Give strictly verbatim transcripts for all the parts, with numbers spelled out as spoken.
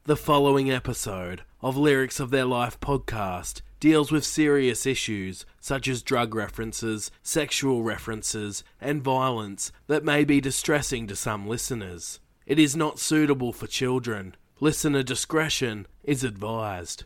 The following episode of Lyrics of Their Life podcast deals with serious issues such as drug references, sexual references, and violence that may be distressing to some listeners. It is not suitable for children. Listener discretion is advised.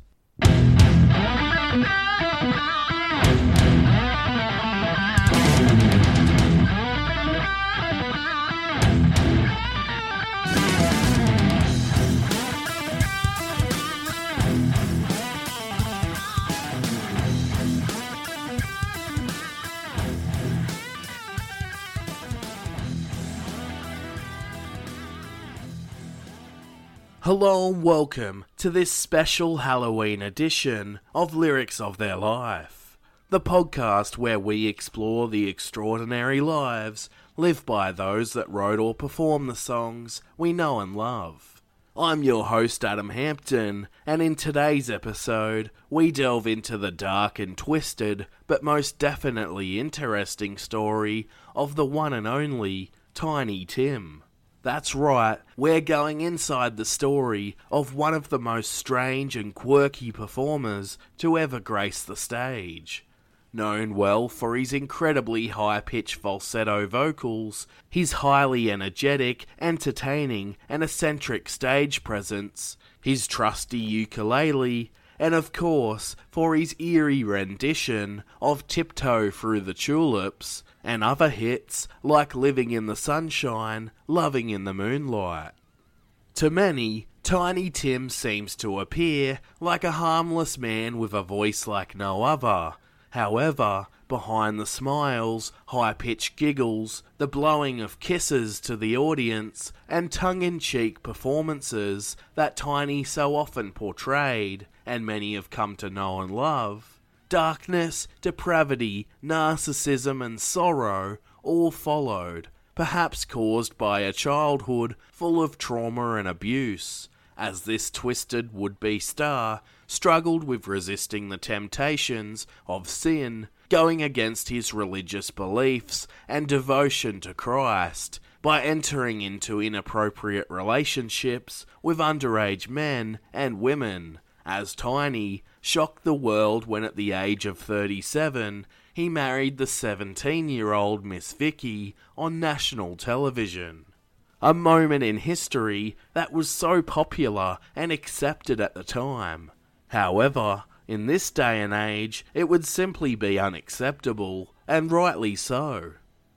Hello and welcome to this special Halloween edition of Lyrics of Their Life, the podcast where we explore the extraordinary lives lived by those that wrote or performed the songs we know and love. I'm your host Adam Hampton, and in today's episode we delve into the dark and twisted but most definitely interesting story of the one and only Tiny Tim. That's right, we're going inside the story of one of the most strange and quirky performers to ever grace the stage. Known well for his incredibly high-pitched falsetto vocals, his highly energetic, entertaining, and eccentric stage presence, his trusty ukulele, and of course, for his eerie rendition of Tiptoe Through the Tulips, and other hits like Living in the Sunshine, Loving in the Moonlight. To many, Tiny Tim seems to appear like a harmless man with a voice like no other. However, behind the smiles, high-pitched giggles, the blowing of kisses to the audience, and tongue-in-cheek performances that Tiny so often portrayed, and many have come to know and love, darkness, depravity, narcissism and sorrow all followed, perhaps caused by a childhood full of trauma and abuse, as this twisted would-be star struggled with resisting the temptations of sin, going against his religious beliefs and devotion to Christ, by entering into inappropriate relationships with underage men and women, as Tiny shocked the world when at the age of thirty-seven he married the seventeen-year-old Miss Vicky on national television. A moment in history that was so popular and accepted at the time. However, in this day and age, it would simply be unacceptable, and rightly so.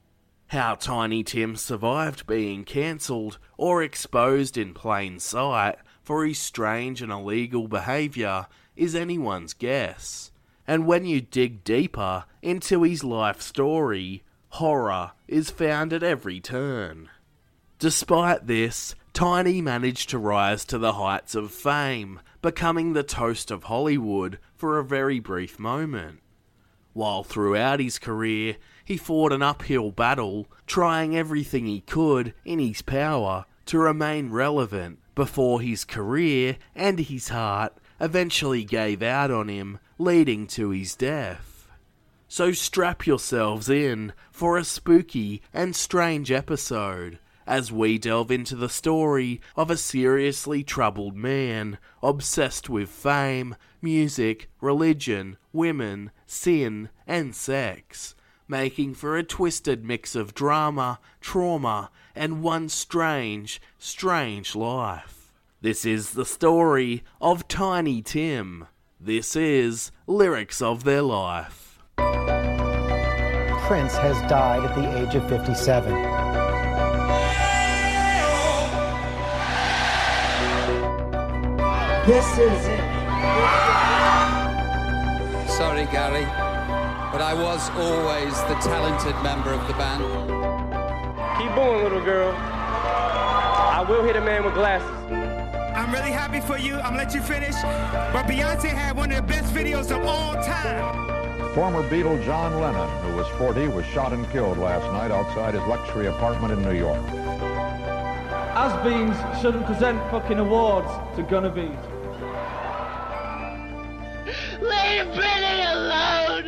How Tiny Tim survived being cancelled or exposed in plain sight for his strange and illegal behaviour is anyone's guess. And when you dig deeper into his life story, horror is found at every turn. Despite this, Tiny managed to rise to the heights of fame, becoming the toast of Hollywood for a very brief moment. While throughout his career, he fought an uphill battle, trying everything he could in his power to remain relevant before his career and his heart eventually gave out on him, leading to his death. So strap yourselves in for a spooky and strange episode as we delve into the story of a seriously troubled man, obsessed with fame, music, religion, women, sin, and sex, making for a twisted mix of drama, trauma, and one strange, strange life. This is the story of Tiny Tim. This is Lyrics of Their Life. Prince has died at the age of fifty-seven. This is it. Sorry, Gary, but I was always the talented member of the band. Keep going, little girl. I will hit a man with glasses. I'm really happy for you. I'm gonna let you finish. But Beyonce had one of the best videos of all time. Former Beatle John Lennon, who was forty, was shot and killed last night outside his luxury apartment in New York. Has-beens shouldn't present fucking awards to gonna-bees. Leave Britney alone!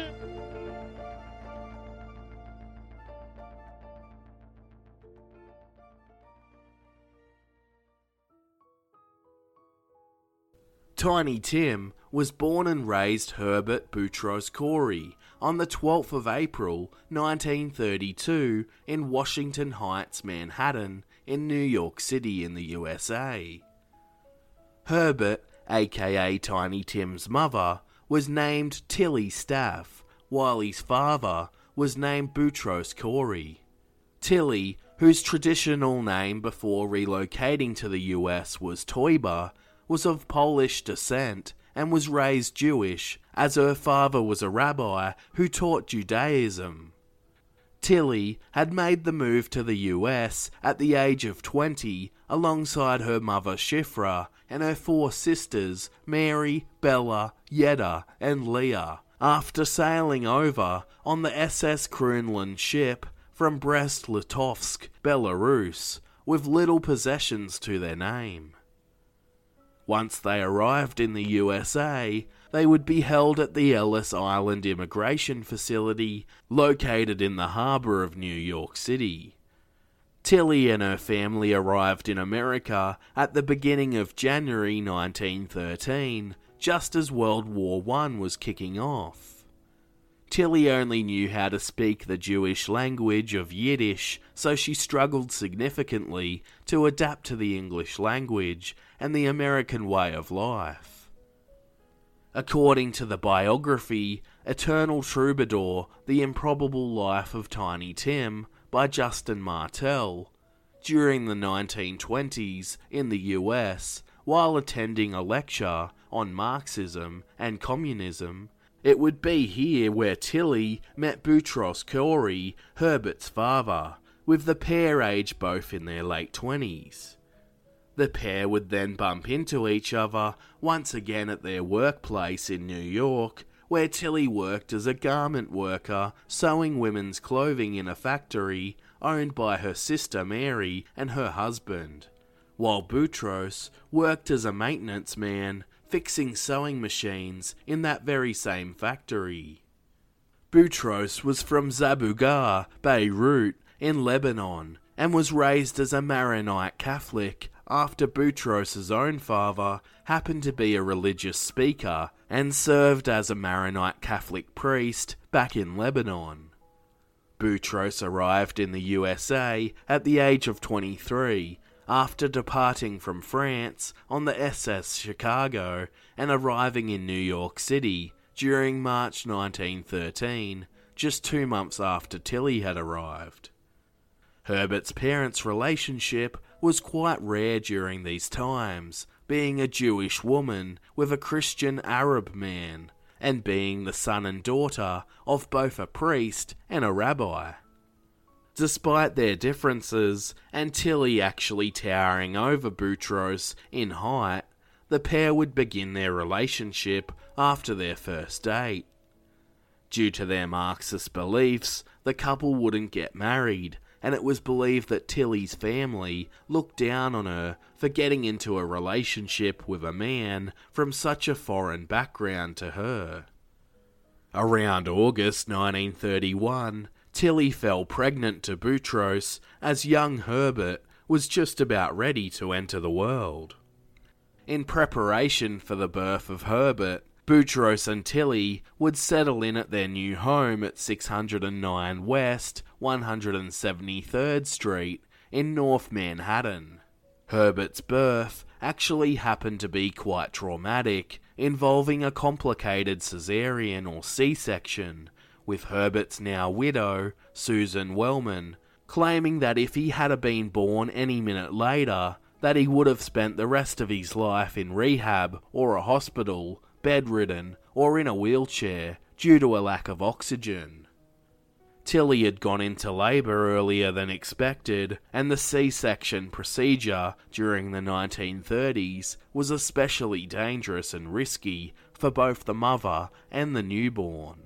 Tiny Tim was born and raised Herbert Boutros Corey on the twelfth of April nineteen thirty-two in Washington Heights, Manhattan, in New York City in the U S A. Herbert, aka Tiny Tim's mother, was named Tilly Staff, while his father was named Boutros Corey. Tilly, whose traditional name before relocating to the U S was Toiba, was of Polish descent and was raised Jewish, as her father was a rabbi who taught Judaism. Tilly had made the move to the U S at the age of twenty alongside her mother Shifra and her four sisters Mary, Bella, Yetta and Leah, after sailing over on the S S Kronlund ship from Brest-Litovsk, Belarus, with little possessions to their name. Once they arrived in the U S A, they would be held at the Ellis Island Immigration Facility, located in the harbour of New York City. Tilly and her family arrived in America at the beginning of January nineteen thirteen, just as World War One was kicking off. Tilly only knew how to speak the Jewish language of Yiddish, so she struggled significantly to adapt to the English language and the American way of life. According to the biography Eternal Troubadour, The Improbable Life of Tiny Tim by Justin Martell, during the nineteen twenties in the U S, while attending a lecture on Marxism and communism, it would be here where Tilly met Boutros Corey, Herbert's father, with the pair aged both in their late twenties. The pair would then bump into each other once again at their workplace in New York, where Tilly worked as a garment worker sewing women's clothing in a factory owned by her sister Mary and her husband, while Boutros worked as a maintenance man fixing sewing machines in that very same factory. Boutros was from Zabugar, Beirut, in Lebanon, and was raised as a Maronite Catholic after Boutros' own father happened to be a religious speaker and served as a Maronite Catholic priest back in Lebanon. Boutros arrived in the U S A at the age of twenty-three, after departing from France on the S S Chicago and arriving in New York City during March nineteen thirteen, just two months after Tilly had arrived. Herbert's parents' relationship was quite rare during these times, being a Jewish woman with a Christian Arab man, and being the son and daughter of both a priest and a rabbi. Despite their differences, and Tilly actually towering over Boutros in height, the pair would begin their relationship after their first date. Due to their Marxist beliefs, the couple wouldn't get married, and it was believed that Tilly's family looked down on her for getting into a relationship with a man from such a foreign background to her. Around August nineteen thirty-one, Tilly fell pregnant to Boutros as young Herbert was just about ready to enter the world. In preparation for the birth of Herbert, Boutros and Tilly would settle in at their new home at six hundred nine West one hundred seventy-third Street in North Manhattan. Herbert's birth actually happened to be quite traumatic, involving a complicated cesarean or C-section, with Herbert's now widow, Susan Wellman, claiming that if he had been born any minute later, that he would have spent the rest of his life in rehab or a hospital, bedridden or in a wheelchair due to a lack of oxygen. Tilly had gone into labour earlier than expected, and the C-section procedure during the nineteen thirties was especially dangerous and risky for both the mother and the newborn.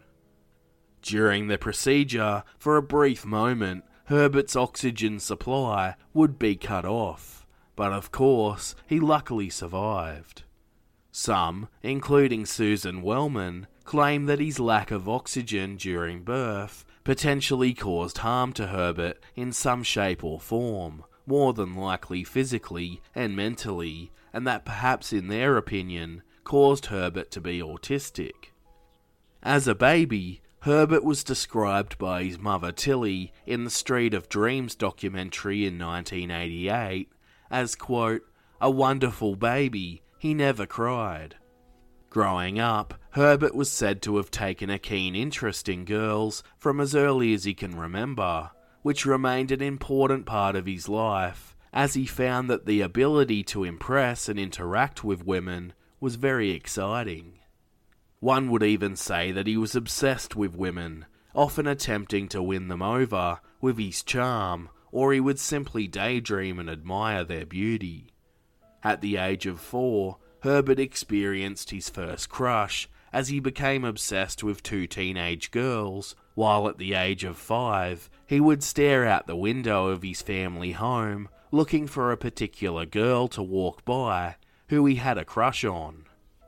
During the procedure, for a brief moment, Herbert's oxygen supply would be cut off, but of course, he luckily survived. Some, including Susan Wellman, claim that his lack of oxygen during birth potentially caused harm to Herbert in some shape or form, more than likely physically and mentally, and that perhaps in their opinion caused Herbert to be autistic. As a baby, Herbert was described by his mother Tilly in the Street of Dreams documentary in nineteen eighty-eight as, quote, "a wonderful baby, he never cried." Growing up, Herbert was said to have taken a keen interest in girls from as early as he can remember, which remained an important part of his life, as he found that the ability to impress and interact with women was very exciting. One would even say that he was obsessed with women, often attempting to win them over with his charm, or he would simply daydream and admire their beauty. At the age of four, Herbert experienced his first crush as he became obsessed with two teenage girls, while at the age of five, he would stare out the window of his family home looking for a particular girl to walk by who he had a crush on.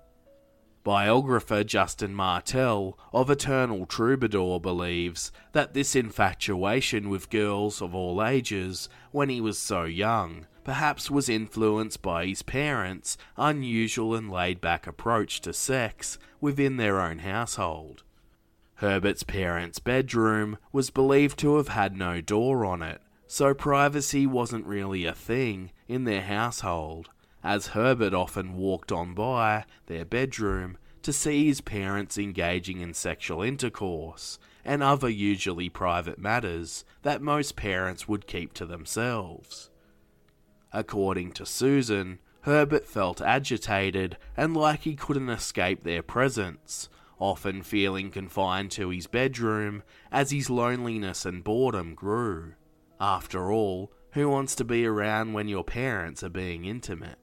Biographer Justin Martell of Eternal Troubadour believes that this infatuation with girls of all ages when he was so young perhaps was influenced by his parents' unusual and laid-back approach to sex within their own household. Herbert's parents' bedroom was believed to have had no door on it, so privacy wasn't really a thing in their household, as Herbert often walked on by their bedroom to see his parents engaging in sexual intercourse and other usually private matters that most parents would keep to themselves. According to Susan, Herbert felt agitated and like he couldn't escape their presence, often feeling confined to his bedroom as his loneliness and boredom grew. After all, who wants to be around when your parents are being intimate?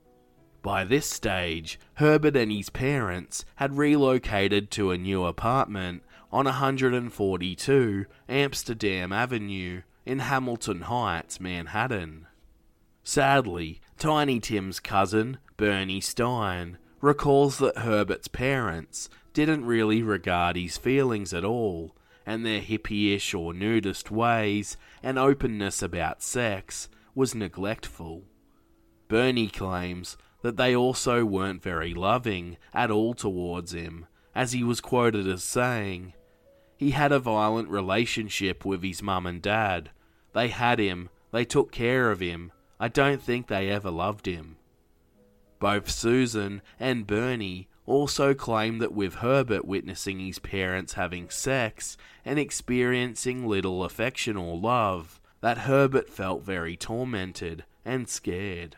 By this stage, Herbert and his parents had relocated to a new apartment on one forty-two Amsterdam Avenue in Hamilton Heights, Manhattan. Sadly, Tiny Tim's cousin, Bernie Stein, recalls that Herbert's parents didn't really regard his feelings at all, and their hippie-ish or nudist ways and openness about sex was neglectful. Bernie claims that they also weren't very loving at all towards him, as he was quoted as saying, "He had a violent relationship with his mum and dad. They had him, they took care of him. I don't think they ever loved him." Both Susan and Bernie also claim that with Herbert witnessing his parents having sex and experiencing little affection or love, that Herbert felt very tormented and scared.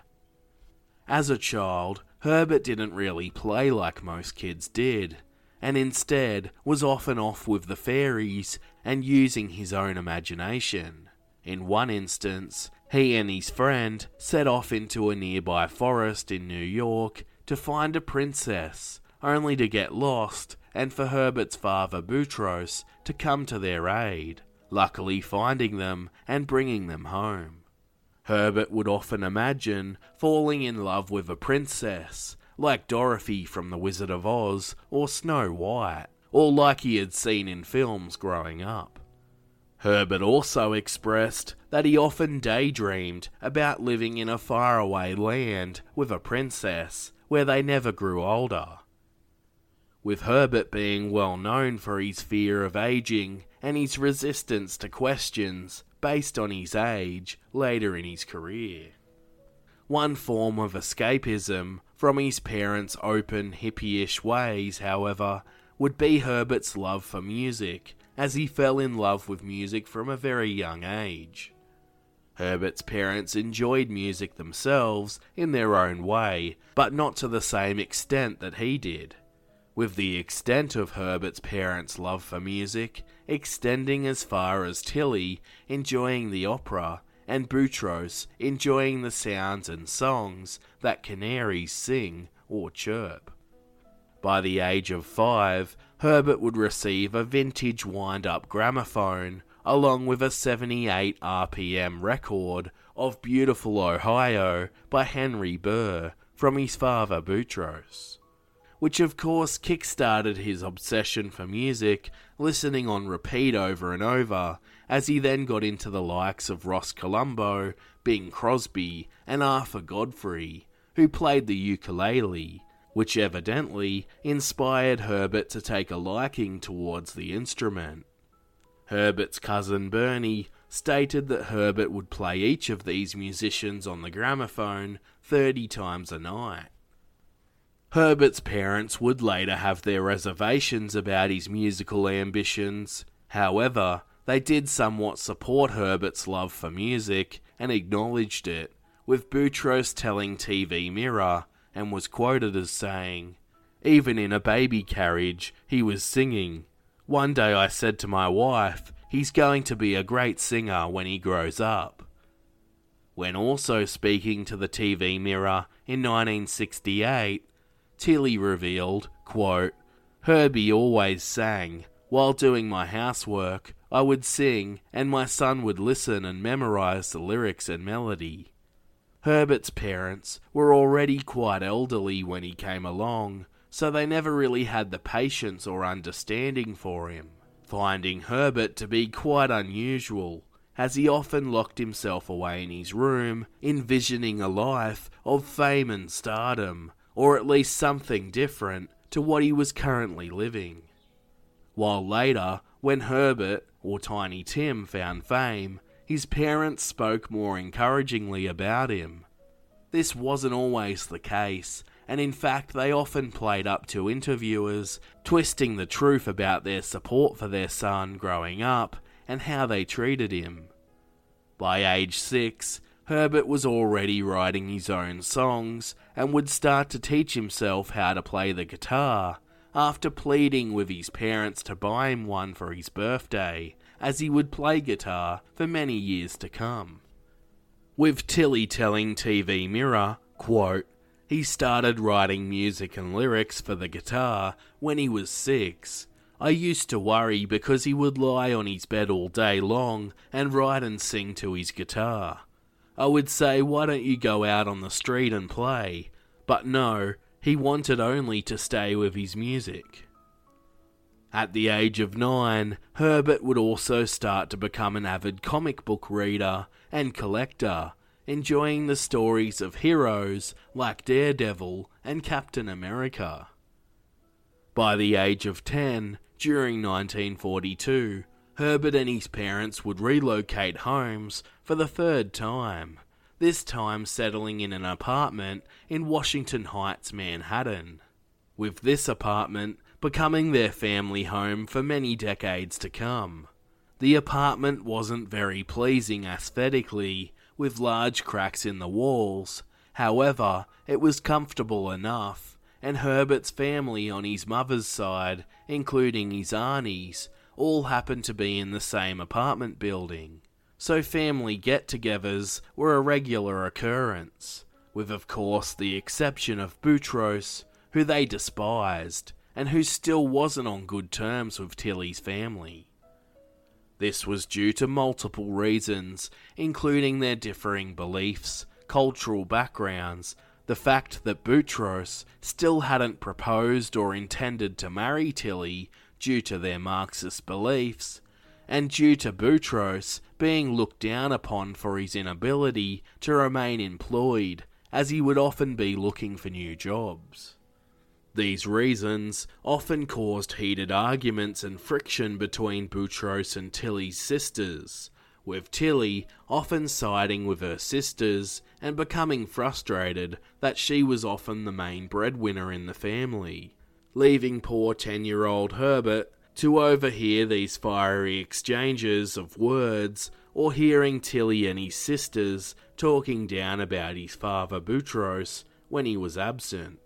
As a child, Herbert didn't really play like most kids did, and instead was often off with the fairies and using his own imagination. In one instance, he and his friend set off into a nearby forest in New York to find a princess, only to get lost and for Herbert's father Boutros to come to their aid, luckily finding them and bringing them home. Herbert would often imagine falling in love with a princess, like Dorothy from The Wizard of Oz or Snow White, or like he had seen in films growing up. Herbert also expressed that he often daydreamed about living in a faraway land with a princess where they never grew older. With Herbert being well known for his fear of aging and his resistance to questions based on his age later in his career. One form of escapism from his parents' open, hippie-ish ways, however, would be Herbert's love for music, as he fell in love with music from a very young age. Herbert's parents enjoyed music themselves in their own way, but not to the same extent that he did, with the extent of Herbert's parents' love for music extending as far as Tilly enjoying the opera and Boutros enjoying the sounds and songs that canaries sing or chirp. By the age of five, Herbert would receive a vintage wind-up gramophone along with a seventy-eight R P M record of Beautiful Ohio by Henry Burr from his father Boutros, which of course kick-started his obsession for music, listening on repeat over and over, as he then got into the likes of Ross Colombo, Bing Crosby, and Arthur Godfrey, who played the ukulele, which evidently inspired Herbert to take a liking towards the instrument. Herbert's cousin Bernie stated that Herbert would play each of these musicians on the gramophone thirty times a night. Herbert's parents would later have their reservations about his musical ambitions. However, they did somewhat support Herbert's love for music and acknowledged it, with Boutros telling T V Mirror, and was quoted as saying, "Even in a baby carriage, he was singing. One day I said to my wife, he's going to be a great singer when he grows up." When also speaking to the T V Mirror in nineteen sixty-eight, Tilly revealed, quote, "Herbie always sang. While doing my housework, I would sing, and my son would listen and memorize the lyrics and melody." Herbert's parents were already quite elderly when he came along, so they never really had the patience or understanding for him, finding Herbert to be quite unusual, as he often locked himself away in his room, envisioning a life of fame and stardom, or at least something different to what he was currently living. While later, when Herbert, or Tiny Tim, found fame, his parents spoke more encouragingly about him. This wasn't always the case, and in fact they often played up to interviewers, twisting the truth about their support for their son growing up and how they treated him. By age six, Herbert was already writing his own songs and would start to teach himself how to play the guitar, after pleading with his parents to buy him one for his birthday, as he would play guitar for many years to come. With Tilly telling T V Mirror, quote, "He started writing music and lyrics for the guitar when he was six. I used to worry because he would lie on his bed all day long and write and sing to his guitar. I would say, why don't you go out on the street and play? But no, he wanted only to stay with his music." At the age of nine, Herbert would also start to become an avid comic book reader and collector, enjoying the stories of heroes like Daredevil and Captain America. By the age of ten, during nineteen forty-two, Herbert and his parents would relocate homes for the third time, this time settling in an apartment in Washington Heights, Manhattan, with this apartment becoming their family home for many decades to come. The apartment wasn't very pleasing aesthetically, with large cracks in the walls. However, it was comfortable enough, and Herbert's family on his mother's side, including his aunties, all happened to be in the same apartment building. So family get-togethers were a regular occurrence, with of course the exception of Boutros, who they despised, and who still wasn't on good terms with Tilly's family. This was due to multiple reasons, including their differing beliefs, cultural backgrounds, the fact that Boutros still hadn't proposed or intended to marry Tilly due to their Marxist beliefs, and due to Boutros being looked down upon for his inability to remain employed, as he would often be looking for new jobs. These reasons often caused heated arguments and friction between Boutros and Tilly's sisters, with Tilly often siding with her sisters and becoming frustrated that she was often the main breadwinner in the family, leaving poor ten-year-old Herbert to overhear these fiery exchanges of words or hearing Tilly and his sisters talking down about his father Boutros when he was absent.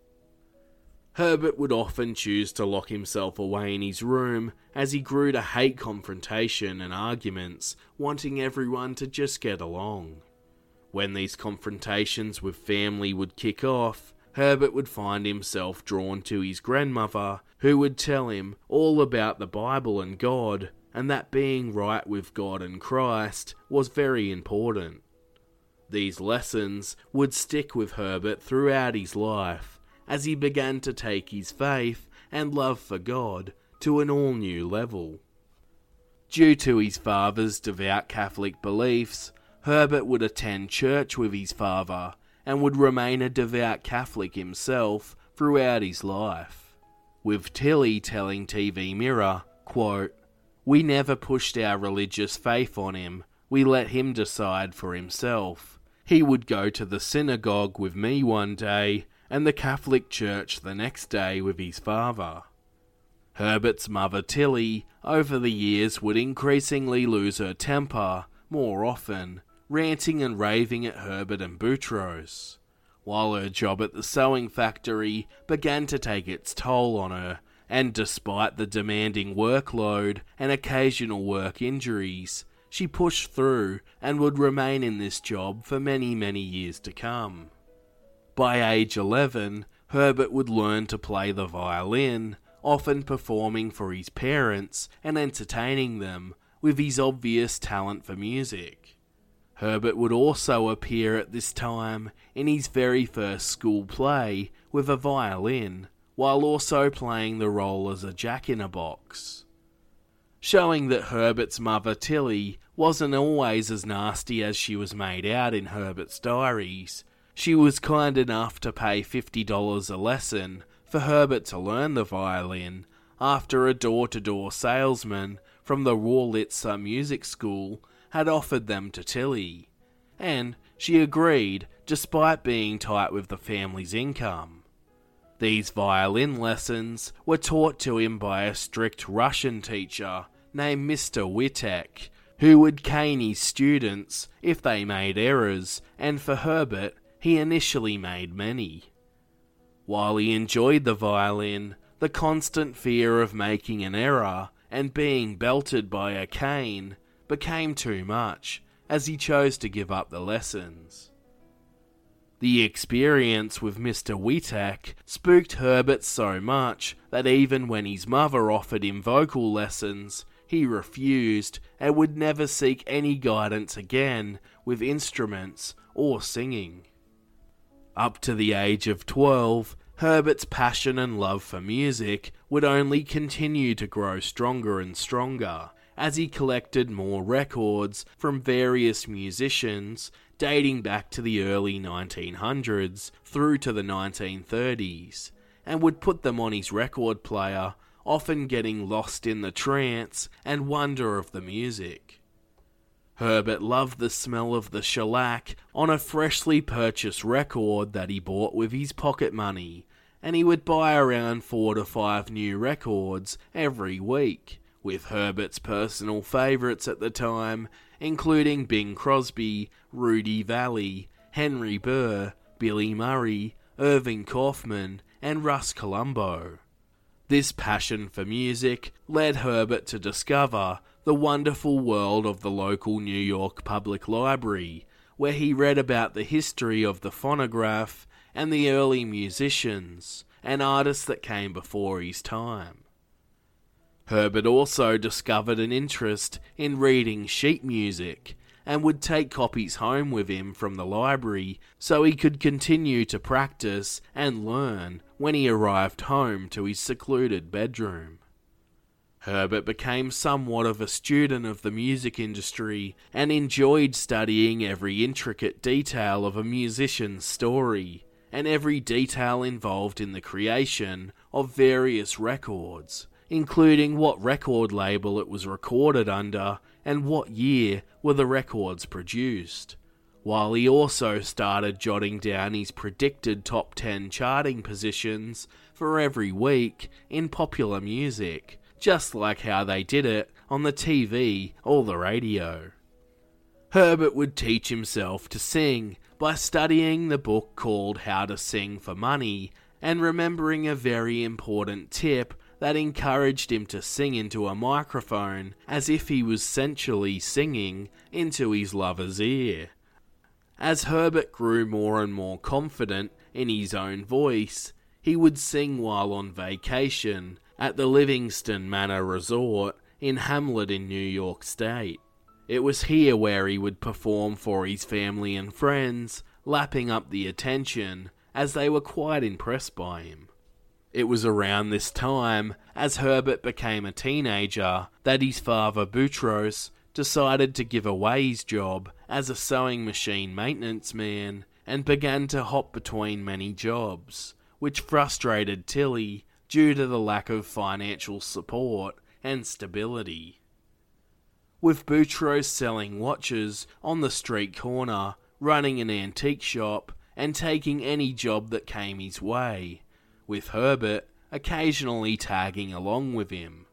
Herbert would often choose to lock himself away in his room as he grew to hate confrontation and arguments, wanting everyone to just get along. When these confrontations with family would kick off, Herbert would find himself drawn to his grandmother, who would tell him all about the Bible and God, and that being right with God and Christ was very important. These lessons would stick with Herbert throughout his life, as he began to take his faith and love for God to an all-new level. Due to his father's devout Catholic beliefs, Herbert would attend church with his father and would remain a devout Catholic himself throughout his life, with Tilly telling T V Mirror, quote, "We never pushed our religious faith on him. We let him decide for himself. He would go to the synagogue with me one day and the Catholic Church the next day with his father." Herbert's mother Tilly, over the years, would increasingly lose her temper more often, ranting and raving at Herbert and Boutros, while her job at the sewing factory began to take its toll on her, and despite the demanding workload and occasional work injuries, she pushed through and would remain in this job for many, many years to come. By age eleven, Herbert would learn to play the violin, often performing for his parents and entertaining them with his obvious talent for music. Herbert would also appear at this time in his very first school play with a violin, while also playing the role as a jack-in-a-box, showing that Herbert's mother Tilly wasn't always as nasty as she was made out in Herbert's diaries. She was kind enough to pay fifty dollars a lesson for Herbert to learn the violin after a door-to-door salesman from the Wurlitzer Music School had offered them to Tilly, and she agreed despite being tight with the family's income. These violin lessons were taught to him by a strict Russian teacher named Mister Witek, who would cane his students if they made errors, and for Herbert, he initially made many. While he enjoyed the violin, the constant fear of making an error and being belted by a cane became too much, as he chose to give up the lessons. The experience with Mister Witek spooked Herbert so much that even when his mother offered him vocal lessons, he refused and would never seek any guidance again with instruments or singing. Up to the age of twelve, Herbert's passion and love for music would only continue to grow stronger and stronger as he collected more records from various musicians dating back to the early nineteen hundreds through to the nineteen thirties, and would put them on his record player, often getting lost in the trance and wonder of the music. Herbert loved the smell of the shellac on a freshly purchased record that he bought with his pocket money, and he would buy around four to five new records every week, with Herbert's personal favourites at the time including Bing Crosby, Rudy Valley, Henry Burr, Billy Murray, Irving Kaufman, and Russ Columbo. This passion for music led Herbert to discover the wonderful world of the local New York Public Library, where he read about the history of the phonograph and the early musicians and artists that came before his time. Herbert also discovered an interest in reading sheet music and would take copies home with him from the library so he could continue to practice and learn when he arrived home to his secluded bedroom. Herbert became somewhat of a student of the music industry and enjoyed studying every intricate detail of a musician's story and every detail involved in the creation of various records, including what record label it was recorded under and what year were the records produced, while he also started jotting down his predicted top ten charting positions for every week in popular music, just like how they did it on the T V or the radio. Herbert would teach himself to sing by studying the book called How to Sing for Money and remembering a very important tip that encouraged him to sing into a microphone as if he was sensually singing into his lover's ear. As Herbert grew more and more confident in his own voice, he would sing while on vacation at the Livingston Manor Resort in Hamlet in New York State. It was here where he would perform for his family and friends, lapping up the attention as they were quite impressed by him. It was around this time, as Herbert became a teenager, that his father Boutros decided to give away his job as a sewing machine maintenance man and began to hop between many jobs, which frustrated Tilly due to the lack of financial support and stability. With Boutros selling watches on the street corner, running an antique shop, and taking any job that came his way, with Herbert occasionally tagging along with him.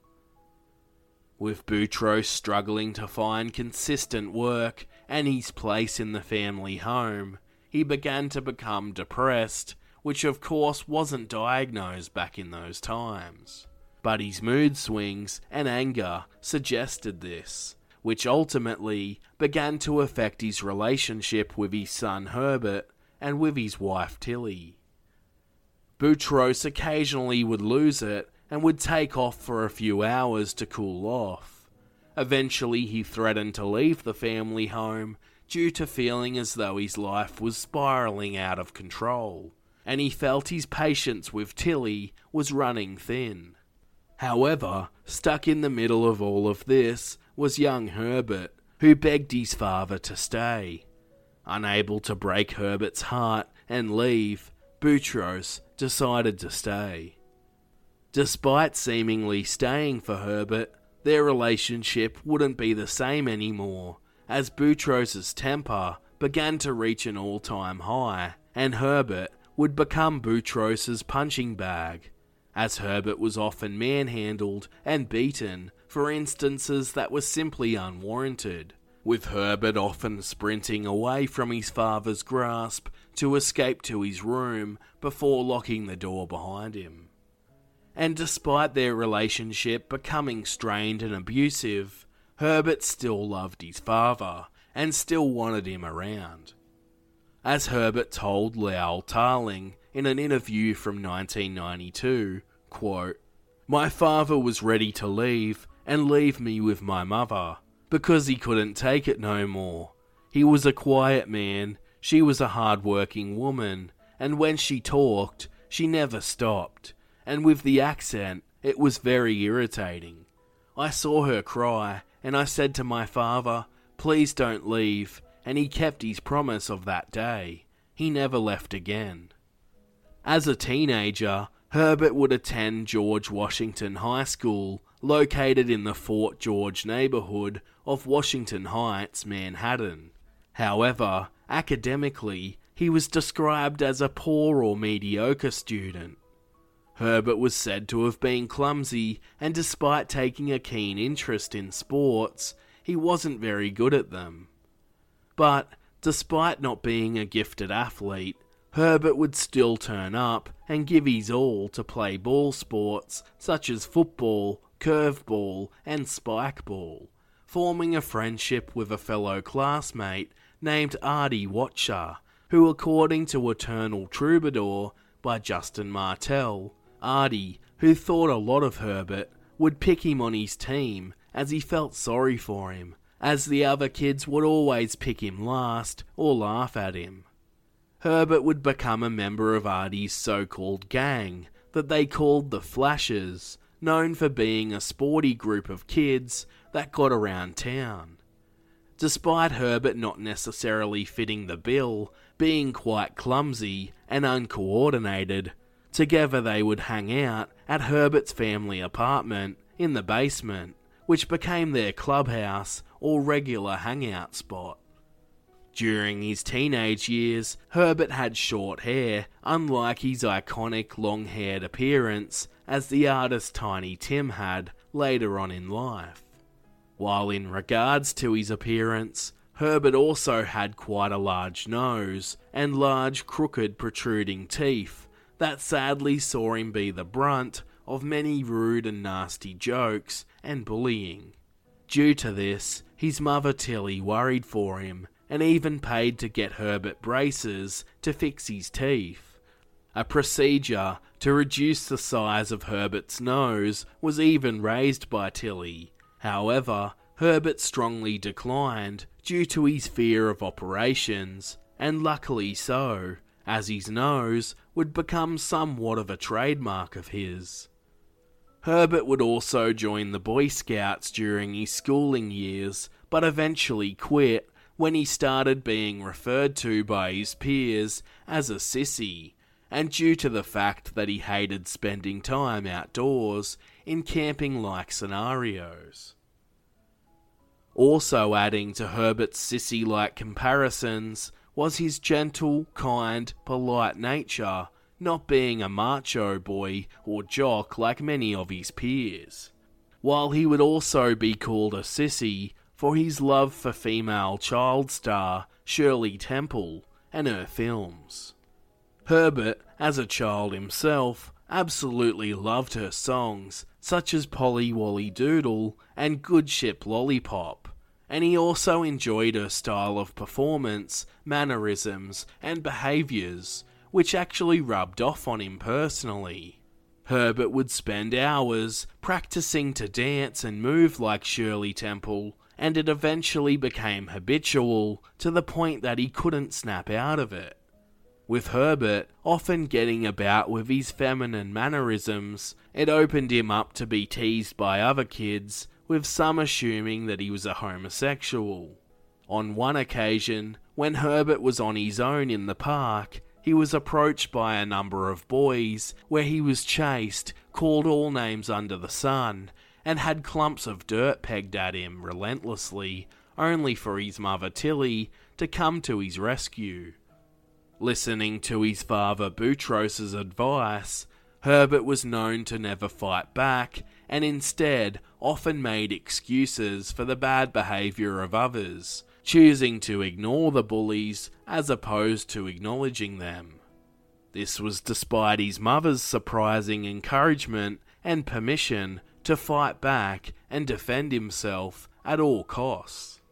With Boutros struggling to find consistent work and his place in the family home, he began to become depressed, which of course wasn't diagnosed back in those times. But his mood swings and anger suggested this, which ultimately began to affect his relationship with his son Herbert and with his wife Tilly. Boutros occasionally would lose it and would take off for a few hours to cool off. Eventually he threatened to leave the family home due to feeling as though his life was spiralling out of control, and he felt his patience with Tilly was running thin. However, stuck in the middle of all of this was young Herbert, who begged his father to stay. Unable to break Herbert's heart and leave, Boutros decided to stay. Despite seemingly staying for Herbert, their relationship wouldn't be the same anymore, as Boutros' temper began to reach an all-time high, and Herbert would become Boutros' punching bag, as Herbert was often manhandled and beaten for instances that were simply unwarranted, with Herbert often sprinting away from his father's grasp to escape to his room before locking the door behind him. And despite their relationship becoming strained and abusive, Herbert still loved his father and still wanted him around. As Herbert told Lowell Tarling in an interview from nineteen ninety-two, quote, "My father was ready to leave and leave me with my mother, because he couldn't take it no more. He was a quiet man, she was a hard-working woman, and when she talked, she never stopped, and with the accent, it was very irritating. I saw her cry, and I said to my father, please don't leave, and he kept his promise of that day. He never left again." As a teenager, Herbert would attend George Washington High School, located in the Fort George neighborhood of Washington Heights, Manhattan. However, academically, he was described as a poor or mediocre student. Herbert was said to have been clumsy, and despite taking a keen interest in sports, he wasn't very good at them. But, despite not being a gifted athlete, Herbert would still turn up and give his all to play ball sports such as football, curveball, and spikeball, forming a friendship with a fellow classmate named Artie Watcher, who, according to Eternal Troubadour by Justin Martell, Artie, who thought a lot of Herbert, would pick him on his team as he felt sorry for him, as the other kids would always pick him last or laugh at him. Herbert would become a member of Artie's so-called gang that they called the Flashers, known for being a sporty group of kids that got around town. Despite Herbert not necessarily fitting the bill, being quite clumsy and uncoordinated, together they would hang out at Herbert's family apartment in the basement, which became their clubhouse or regular hangout spot. During his teenage years, Herbert had short hair, unlike his iconic long-haired appearance as the artist Tiny Tim had later on in life. While in regards to his appearance, Herbert also had quite a large nose and large crooked protruding teeth that sadly saw him be the brunt of many rude and nasty jokes and bullying. Due to this, his mother Tilly worried for him and even paid to get Herbert braces to fix his teeth. A procedure to reduce the size of Herbert's nose was even raised by Tilly. However, Herbert strongly declined due to his fear of operations, and luckily so, as his nose would become somewhat of a trademark of his. Herbert would also join the Boy Scouts during his schooling years, but eventually quit when he started being referred to by his peers as a sissy, and due to the fact that he hated spending time outdoors in camping-like scenarios. Also adding to Herbert's sissy-like comparisons was his gentle, kind, polite nature, not being a macho boy or jock like many of his peers, while he would also be called a sissy for his love for female child star Shirley Temple and her films. Herbert, as a child himself, absolutely loved her songs such as Polly Wolly Doodle and Good Ship Lollipop, and he also enjoyed her style of performance, mannerisms, and behaviours, which actually rubbed off on him personally. Herbert would spend hours practicing to dance and move like Shirley Temple, and it eventually became habitual to the point that he couldn't snap out of it. With Herbert often getting about with his feminine mannerisms, it opened him up to be teased by other kids, with some assuming that he was a homosexual. On one occasion, when Herbert was on his own in the park, he was approached by a number of boys, where he was chased, called all names under the sun, and had clumps of dirt pegged at him relentlessly, only for his mother Tilly to come to his rescue. Listening to his father Boutros' advice, Herbert was known to never fight back, and instead often made excuses for the bad behaviour of others, choosing to ignore the bullies as opposed to acknowledging them. This was despite his mother's surprising encouragement and permission to fight back and defend himself at all costs.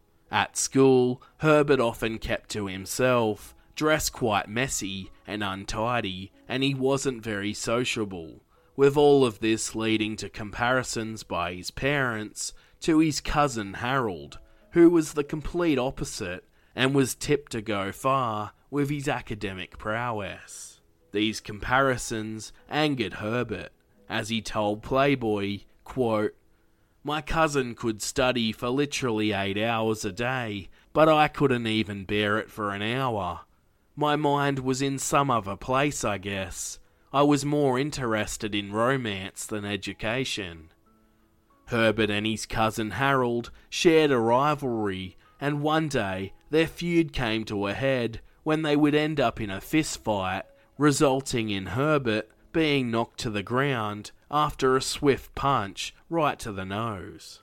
At school, Herbert often kept to himself, dressed quite messy and untidy, and he wasn't very sociable, with all of this leading to comparisons by his parents to his cousin Harold, who was the complete opposite and was tipped to go far with his academic prowess. These comparisons angered Herbert, as he told Playboy, quote, "My cousin could study for literally eight hours a day, but I couldn't even bear it for an hour. My mind was in some other place, I guess. I was more interested in romance than education." Herbert and his cousin Harold shared a rivalry, and one day their feud came to a head when they would end up in a fist fight, resulting in Herbert being knocked to the ground after a swift punch right to the nose.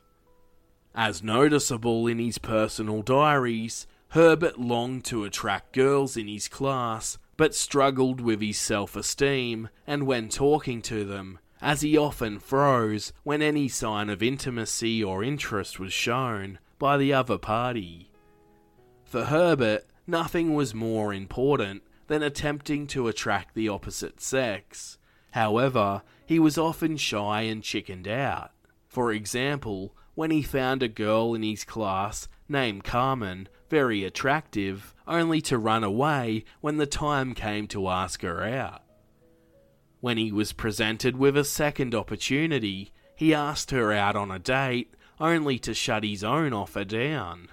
As noticeable in his personal diaries, Herbert longed to attract girls in his class, but struggled with his self-esteem and when talking to them, as he often froze when any sign of intimacy or interest was shown by the other party. For Herbert, nothing was more important than attempting to attract the opposite sex. However, he was often shy and chickened out. For example, when he found a girl in his class named Carmen very attractive, only to run away when the time came to ask her out. When he was presented with a second opportunity, he asked her out on a date, only to shut his own offer down.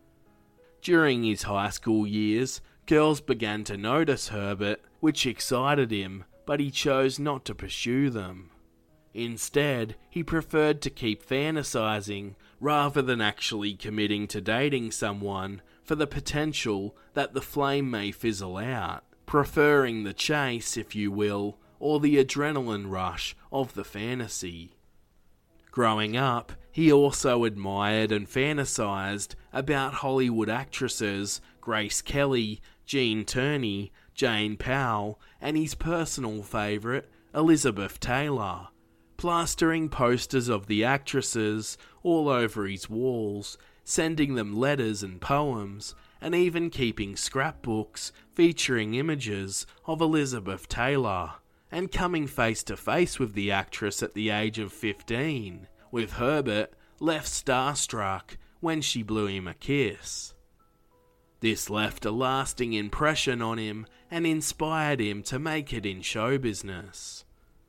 During his high school years, girls began to notice Herbert, which excited him, but he chose not to pursue them. Instead, he preferred to keep fantasizing rather than actually committing to dating someone for the potential that the flame may fizzle out, preferring the chase, if you will, or the adrenaline rush of the fantasy. Growing up, he also admired and fantasized about Hollywood actresses Grace Kelly, Gene Tierney, Jane Powell, and his personal favourite, Elizabeth Taylor, plastering posters of the actresses all over his walls, sending them letters and poems, and even keeping scrapbooks featuring images of Elizabeth Taylor, and coming face to face with the actress at the age of fifteen, with Herbert left starstruck when she blew him a kiss. This left a lasting impression on him and inspired him to make it in show business.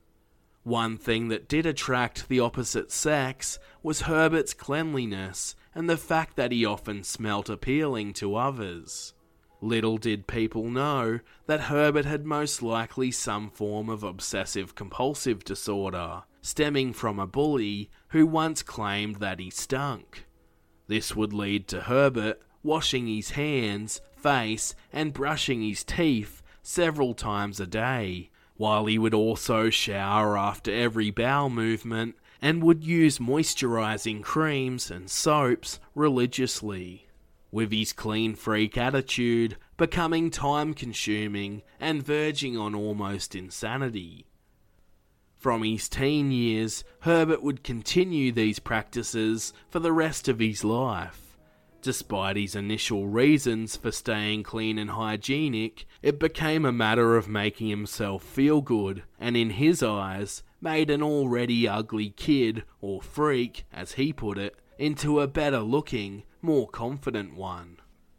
One thing that did attract the opposite sex was Herbert's cleanliness and the fact that he often smelt appealing to others. Little did people know that Herbert had most likely some form of obsessive-compulsive disorder, stemming from a bully who once claimed that he stunk. This would lead to Herbert washing his hands, face, and brushing his teeth several times a day, while he would also shower after every bowel movement and would use moisturizing creams and soaps religiously, with his clean freak attitude becoming time-consuming and verging on almost insanity. From his teen years, Herbert would continue these practices for the rest of his life. Despite his initial reasons for staying clean and hygienic, it became a matter of making himself feel good, and in his eyes, made an already ugly kid, or freak, as he put it, into a better-looking, more confident one.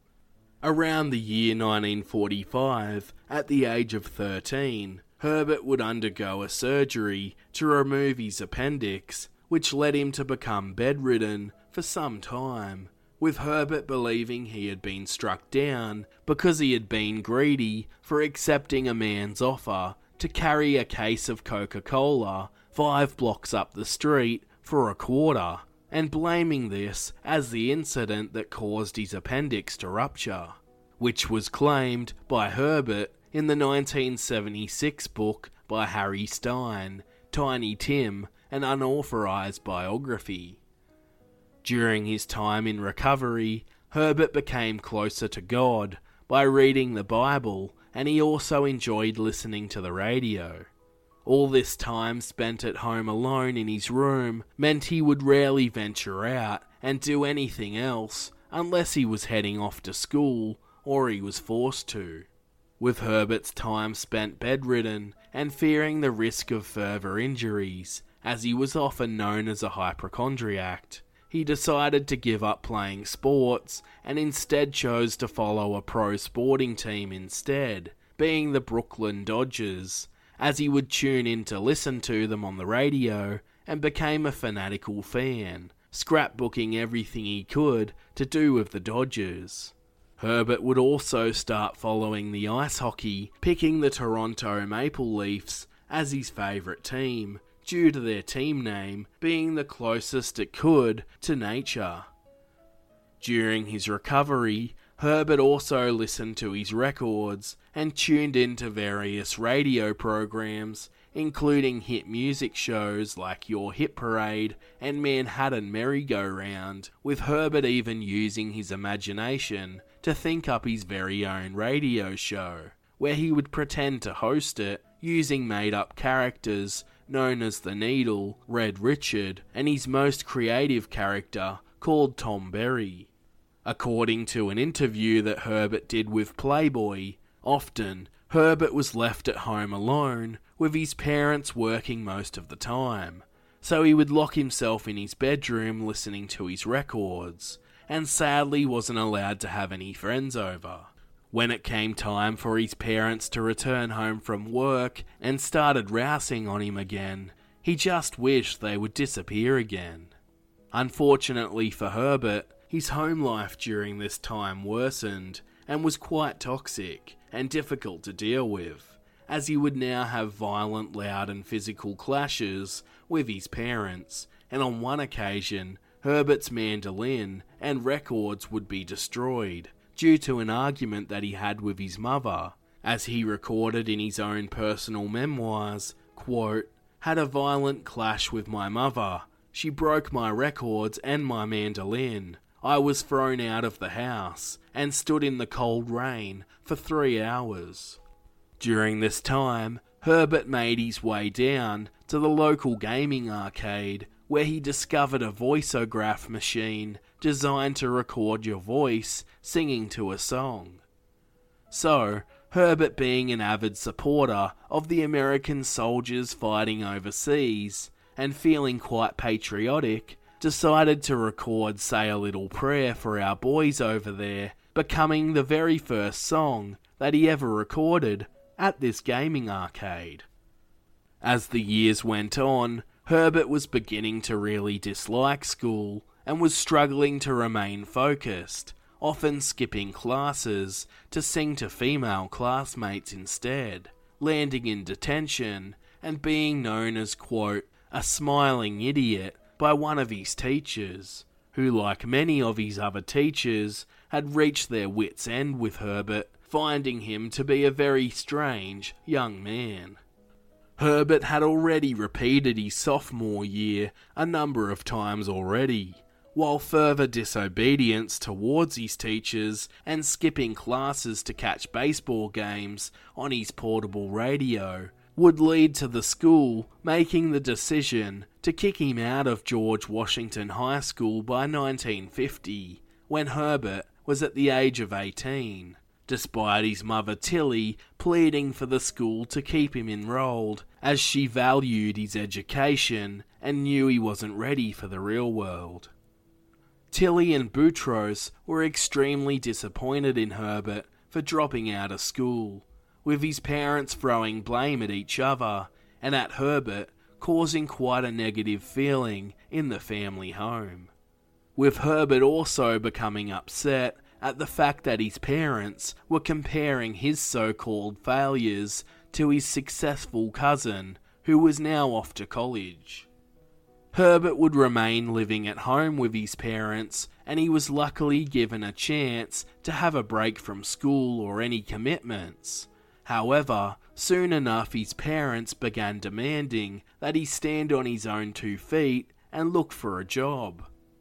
Around the year nineteen forty-five, at the age of thirteen, Herbert would undergo a surgery to remove his appendix, which led him to become bedridden for some time, with Herbert believing he had been struck down because he had been greedy for accepting a man's offer to carry a case of Coca-Cola five blocks up the street for a quarter, and blaming this as the incident that caused his appendix to rupture, which was claimed by Herbert in the nineteen seventy-six book by Harry Stein, Tiny Tim, an unauthorized biography. During his time in recovery, Herbert became closer to God by reading the Bible, and he also enjoyed listening to the radio. All this time spent at home alone in his room meant he would rarely venture out and do anything else unless he was heading off to school or he was forced to. With Herbert's time spent bedridden and fearing the risk of further injuries, as he was often known as a hypochondriac, he decided to give up playing sports and instead chose to follow a pro sporting team instead, being the Brooklyn Dodgers, as he would tune in to listen to them on the radio and became a fanatical fan, scrapbooking everything he could to do with the Dodgers. Herbert would also start following the ice hockey, picking the Toronto Maple Leafs as his favourite team, due to their team name being the closest it could to nature. During his recovery, Herbert also listened to his records and tuned into various radio programs, including hit music shows like Your Hit Parade and Manhattan Merry-Go-Round, with Herbert even using his imagination to think up his very own radio show, where he would pretend to host it using made-up characters known as the Needle, Red Richard, and his most creative character called Tom Berry. According to an interview that Herbert did with Playboy, often Herbert was left at home alone, with his parents working most of the time, so he would lock himself in his bedroom listening to his records, and sadly wasn't allowed to have any friends over. When it came time for his parents to return home from work and started rousing on him again, he just wished they would disappear again. Unfortunately for Herbert, his home life during this time worsened and was quite toxic and difficult to deal with, as he would now have violent, loud and physical clashes with his parents, and on one occasion, Herbert's mandolin and records would be destroyed due to an argument that he had with his mother, as he recorded in his own personal memoirs, quote, "Had a violent clash with my mother. She broke my records and my mandolin. I was thrown out of the house and stood in the cold rain for three hours. During this time, Herbert made his way down to the local gaming arcade, where he discovered a voiceograph machine designed to record your voice singing to a song. So, Herbert, being an avid supporter of the American soldiers fighting overseas, and feeling quite patriotic, decided to record Say a Little Prayer for Our Boys Over There, becoming the very first song that he ever recorded at this gaming arcade. As the years went on, Herbert was beginning to really dislike school and was struggling to remain focused, often skipping classes to sing to female classmates instead, landing in detention and being known as, quote, a smiling idiot by one of his teachers, who, like many of his other teachers, had reached their wits' end with Herbert, finding him to be a very strange young man. Herbert had already repeated his sophomore year a number of times already, while further disobedience towards his teachers and skipping classes to catch baseball games on his portable radio would lead to the school making the decision to kick him out of George Washington High School by nineteen fifty, when Herbert was at the age of eighteen, despite his mother Tilly pleading for the school to keep him enrolled, as she valued his education and knew he wasn't ready for the real world. Tilly and Boutros were extremely disappointed in Herbert for dropping out of school, with his parents throwing blame at each other and at Herbert, causing quite a negative feeling in the family home, with Herbert also becoming upset at the fact that his parents were comparing his so-called failures to his successful cousin, who was now off to college. Herbert would remain living at home with his parents, and he was luckily given a chance to have a break from school or any commitments. However, soon enough his parents began demanding that he stand on his own two feet and look for a job.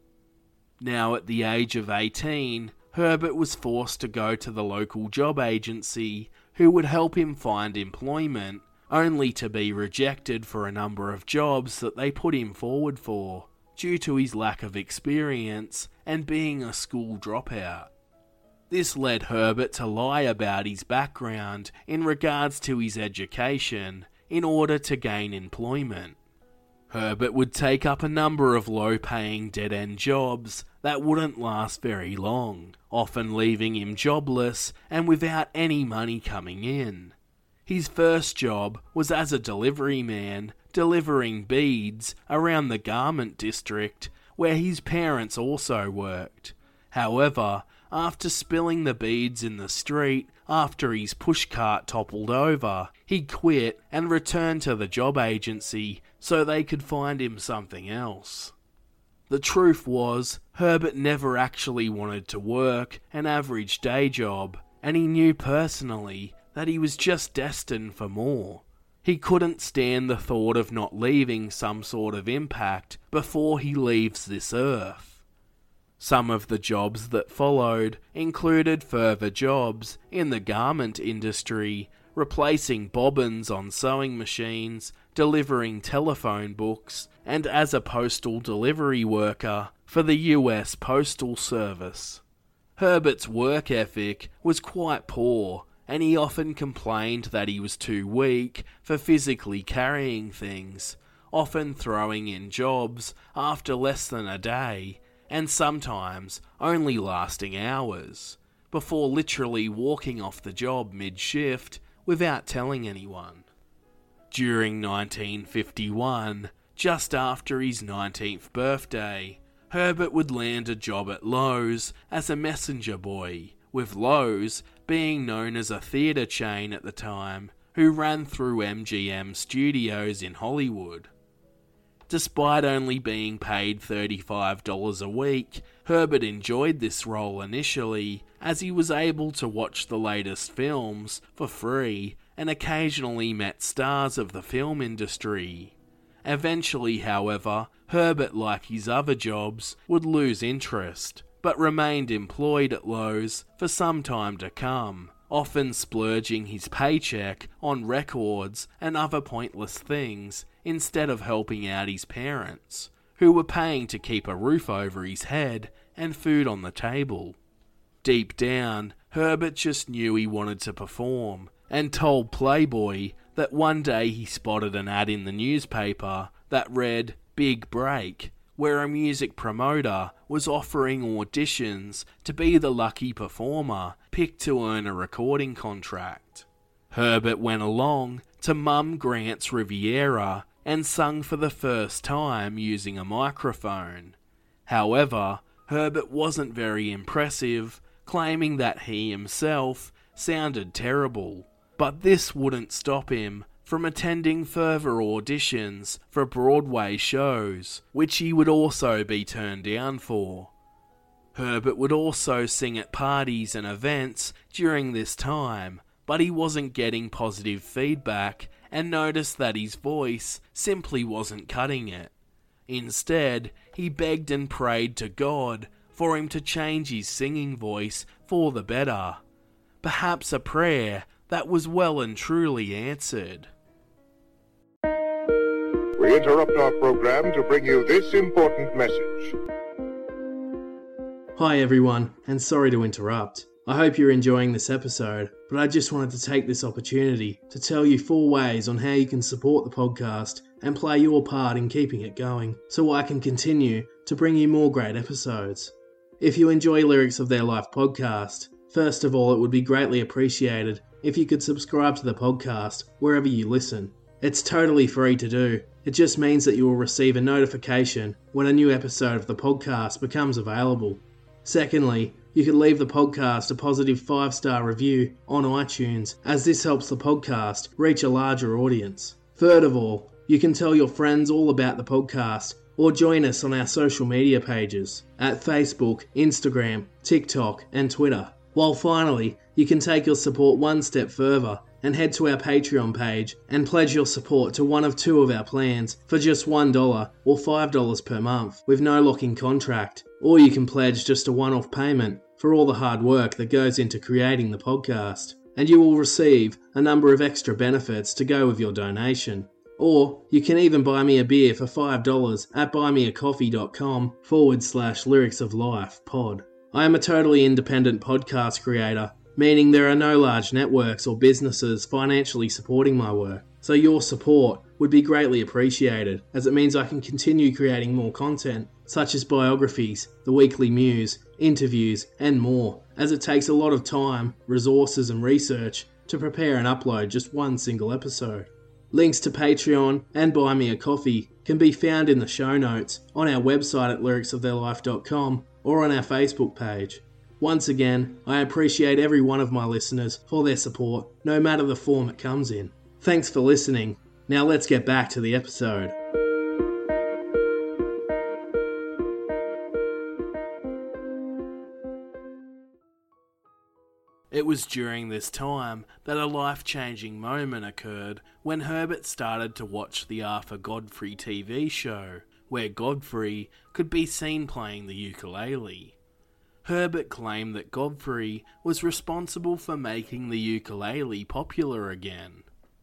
Now at the age of eighteen, Herbert was forced to go to the local job agency who would help him find employment, only to be rejected for a number of jobs that they put him forward for, due to his lack of experience and being a school dropout. This led Herbert to lie about his background in regards to his education in order to gain employment. Herbert would take up a number of low-paying dead-end jobs that wouldn't last very long, often leaving him jobless and without any money coming in. His first job was as a delivery man, delivering beads around the garment district, where his parents also worked. However, after spilling the beads in the street after his pushcart toppled over, he quit and returned to the job agency so they could find him something else. The truth was, Herbert never actually wanted to work an average day job, and he knew personally that he was just destined for more. He couldn't stand the thought of not leaving some sort of impact before he leaves this earth. Some of the jobs that followed included further jobs in the garment industry, replacing bobbins on sewing machines, delivering telephone books, and as a postal delivery worker for the U S Postal Service. Herbert's work ethic was quite poor, and he often complained that he was too weak for physically carrying things, often throwing in jobs after less than a day, and sometimes only lasting hours, before literally walking off the job mid-shift without telling anyone. During nineteen fifty-one, just after his nineteenth birthday, Herbert would land a job at Lowe's as a messenger boy, with Lowe's being known as a theatre chain at the time, who ran through M G M studios in Hollywood. Despite only being paid thirty-five dollars a week, Herbert enjoyed this role initially, as he was able to watch the latest films for free and occasionally met stars of the film industry. Eventually, however, Herbert, like his other jobs, would lose interest, but remained employed at Lowe's for some time to come, often splurging his paycheck on records and other pointless things instead of helping out his parents, who were paying to keep a roof over his head and food on the table. Deep down, Herbert just knew he wanted to perform, and told Playboy that one day he spotted an ad in the newspaper that read, "Big Break," where a music promoter was offering auditions to be the lucky performer picked to earn a recording contract. Herbert went along to Mum Grant's Riviera and sung for the first time using a microphone. However, Herbert wasn't very impressive, claiming that he himself sounded terrible. But this wouldn't stop him from attending further auditions for Broadway shows, which he would also be turned down for. Herbert would also sing at parties and events during this time, but he wasn't getting positive feedback and noticed that his voice simply wasn't cutting it. Instead, he begged and prayed to God for him to change his singing voice for the better. Perhaps a prayer that was well and truly answered. We interrupt our program to bring you this important message. Hi everyone, and sorry to interrupt. I hope you're enjoying this episode, but I just wanted to take this opportunity to tell you four ways on how you can support the podcast and play your part in keeping it going, so I can continue to bring you more great episodes. If you enjoy Lyrics of Their Life podcast, first of all, it would be greatly appreciated if you could subscribe to the podcast wherever you listen. It's totally free to do. It just means that you will receive a notification when a new episode of the podcast becomes available. Secondly, you can leave the podcast a positive five-star review on iTunes, as this helps the podcast reach a larger audience. Third of all, you can tell your friends all about the podcast or join us on our social media pages at Facebook, Instagram, TikTok and Twitter. While finally, you can take your support one step further and head to our Patreon page and pledge your support to one of two of our plans for just one dollar or five dollars per month with no locking contract. Or you can pledge just a one-off payment for all the hard work that goes into creating the podcast, and you will receive a number of extra benefits to go with your donation. Or you can even buy me a beer for five dollars at buymeacoffee.com forward slash lyrics of life pod. I am a totally independent podcast creator, meaning there are no large networks or businesses financially supporting my work, so your support would be greatly appreciated, as it means I can continue creating more content, such as biographies, the weekly muse, interviews, and more, as it takes a lot of time, resources and research to prepare and upload just one single episode. Links to Patreon and Buy Me a Coffee can be found in the show notes on our website at lyrics of their life dot com or on our Facebook page. Once again, I appreciate every one of my listeners for their support, no matter the form it comes in. Thanks for listening. Now let's get back to the episode. It was during this time that a life-changing moment occurred when Herbert started to watch the Arthur Godfrey T V show, where Godfrey could be seen playing the ukulele. Herbert claimed that Godfrey was responsible for making the ukulele popular again.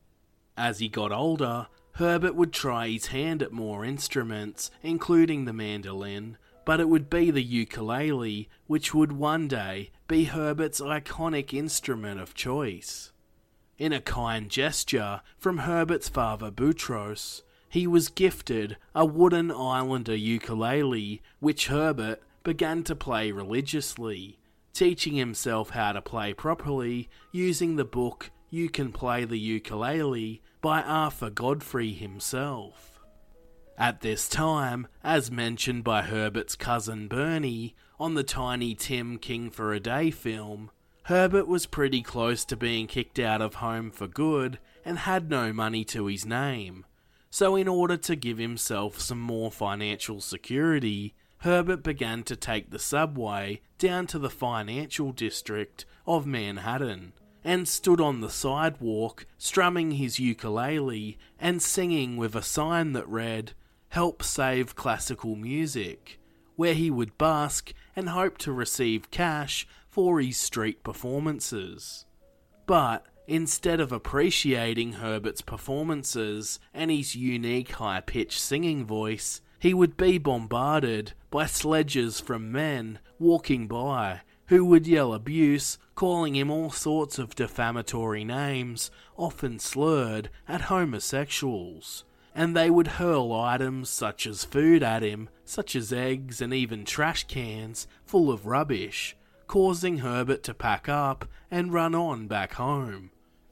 As he got older, Herbert would try his hand at more instruments, including the mandolin, but it would be the ukulele which would one day be Herbert's iconic instrument of choice. In a kind gesture from Herbert's father Boutros, he was gifted a wooden Islander ukulele which Herbert began to play religiously, teaching himself how to play properly using the book You Can Play the Ukulele by Arthur Godfrey himself. At this time, as mentioned by Herbert's cousin Bernie on the Tiny Tim King for a Day film, Herbert was pretty close to being kicked out of home for good and had no money to his name. So in order to give himself some more financial security, Herbert began to take the subway down to the financial district of Manhattan and stood on the sidewalk strumming his ukulele and singing with a sign that read, "Help Save Classical Music," where he would busk and hope to receive cash for his street performances. But instead of appreciating Herbert's performances and his unique high-pitched singing voice, he would be bombarded by sledges from men walking by who would yell abuse, calling him all sorts of defamatory names, often slurred, at homosexuals. And they would hurl items such as food at him, such as eggs and even trash cans full of rubbish, causing Herbert to pack up and run on back home.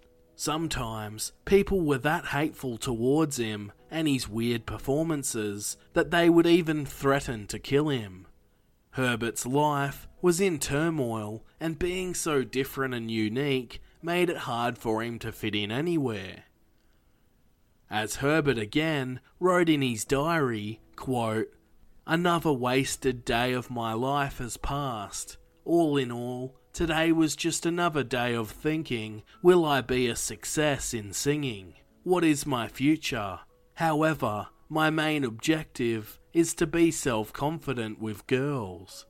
Sometimes, people were that hateful towards him and his weird performances that they would even threaten to kill him. Herbert's life was in turmoil, and being so different and unique made it hard for him to fit in anywhere. As Herbert again wrote in his diary, quote, "Another wasted day of my life has passed. All in all, today was just another day of thinking, will I be a success in singing? What is my future? However, my main objective is to be self-confident with girls."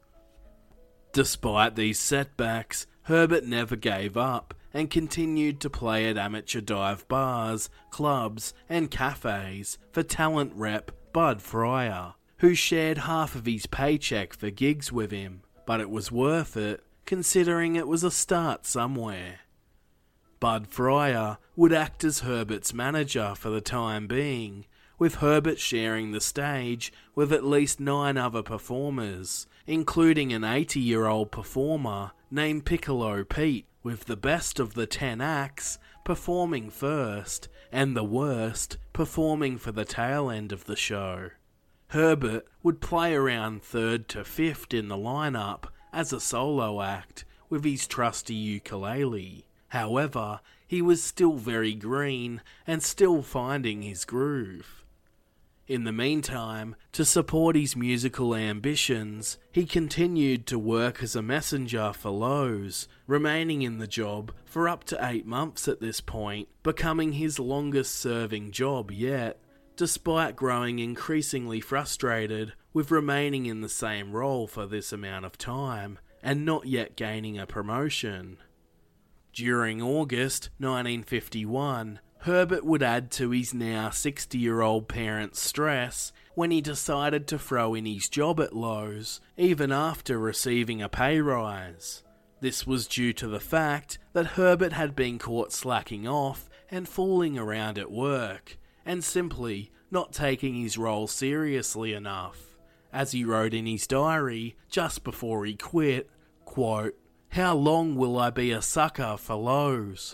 Despite these setbacks, Herbert never gave up and continued to play at amateur dive bars, clubs and cafes for talent rep Bud Fryer, who shared half of his paycheck for gigs with him, but it was worth it considering it was a start somewhere. Bud Fryer would act as Herbert's manager for the time being, with Herbert sharing the stage with at least nine other performers, including an eighty-year-old performer named Piccolo Pete, with the best of the ten acts performing first and the worst performing for the tail end of the show. Herbert would play around third to fifth in the lineup as a solo act with his trusty ukulele. However, he was still very green and still finding his groove. In the meantime, to support his musical ambitions, he continued to work as a messenger for Lowe's, remaining in the job for up to eight months at this point, becoming his longest-serving job yet, despite growing increasingly frustrated with remaining in the same role for this amount of time, and not yet gaining a promotion. During August nineteen fifty-one, Herbert would add to his now sixty-year-old parents' stress when he decided to throw in his job at Lowe's, even after receiving a pay rise. This was due to the fact that Herbert had been caught slacking off and fooling around at work, and simply not taking his role seriously enough. As he wrote in his diary just before he quit, quote, "How long will I be a sucker for Lowe's?"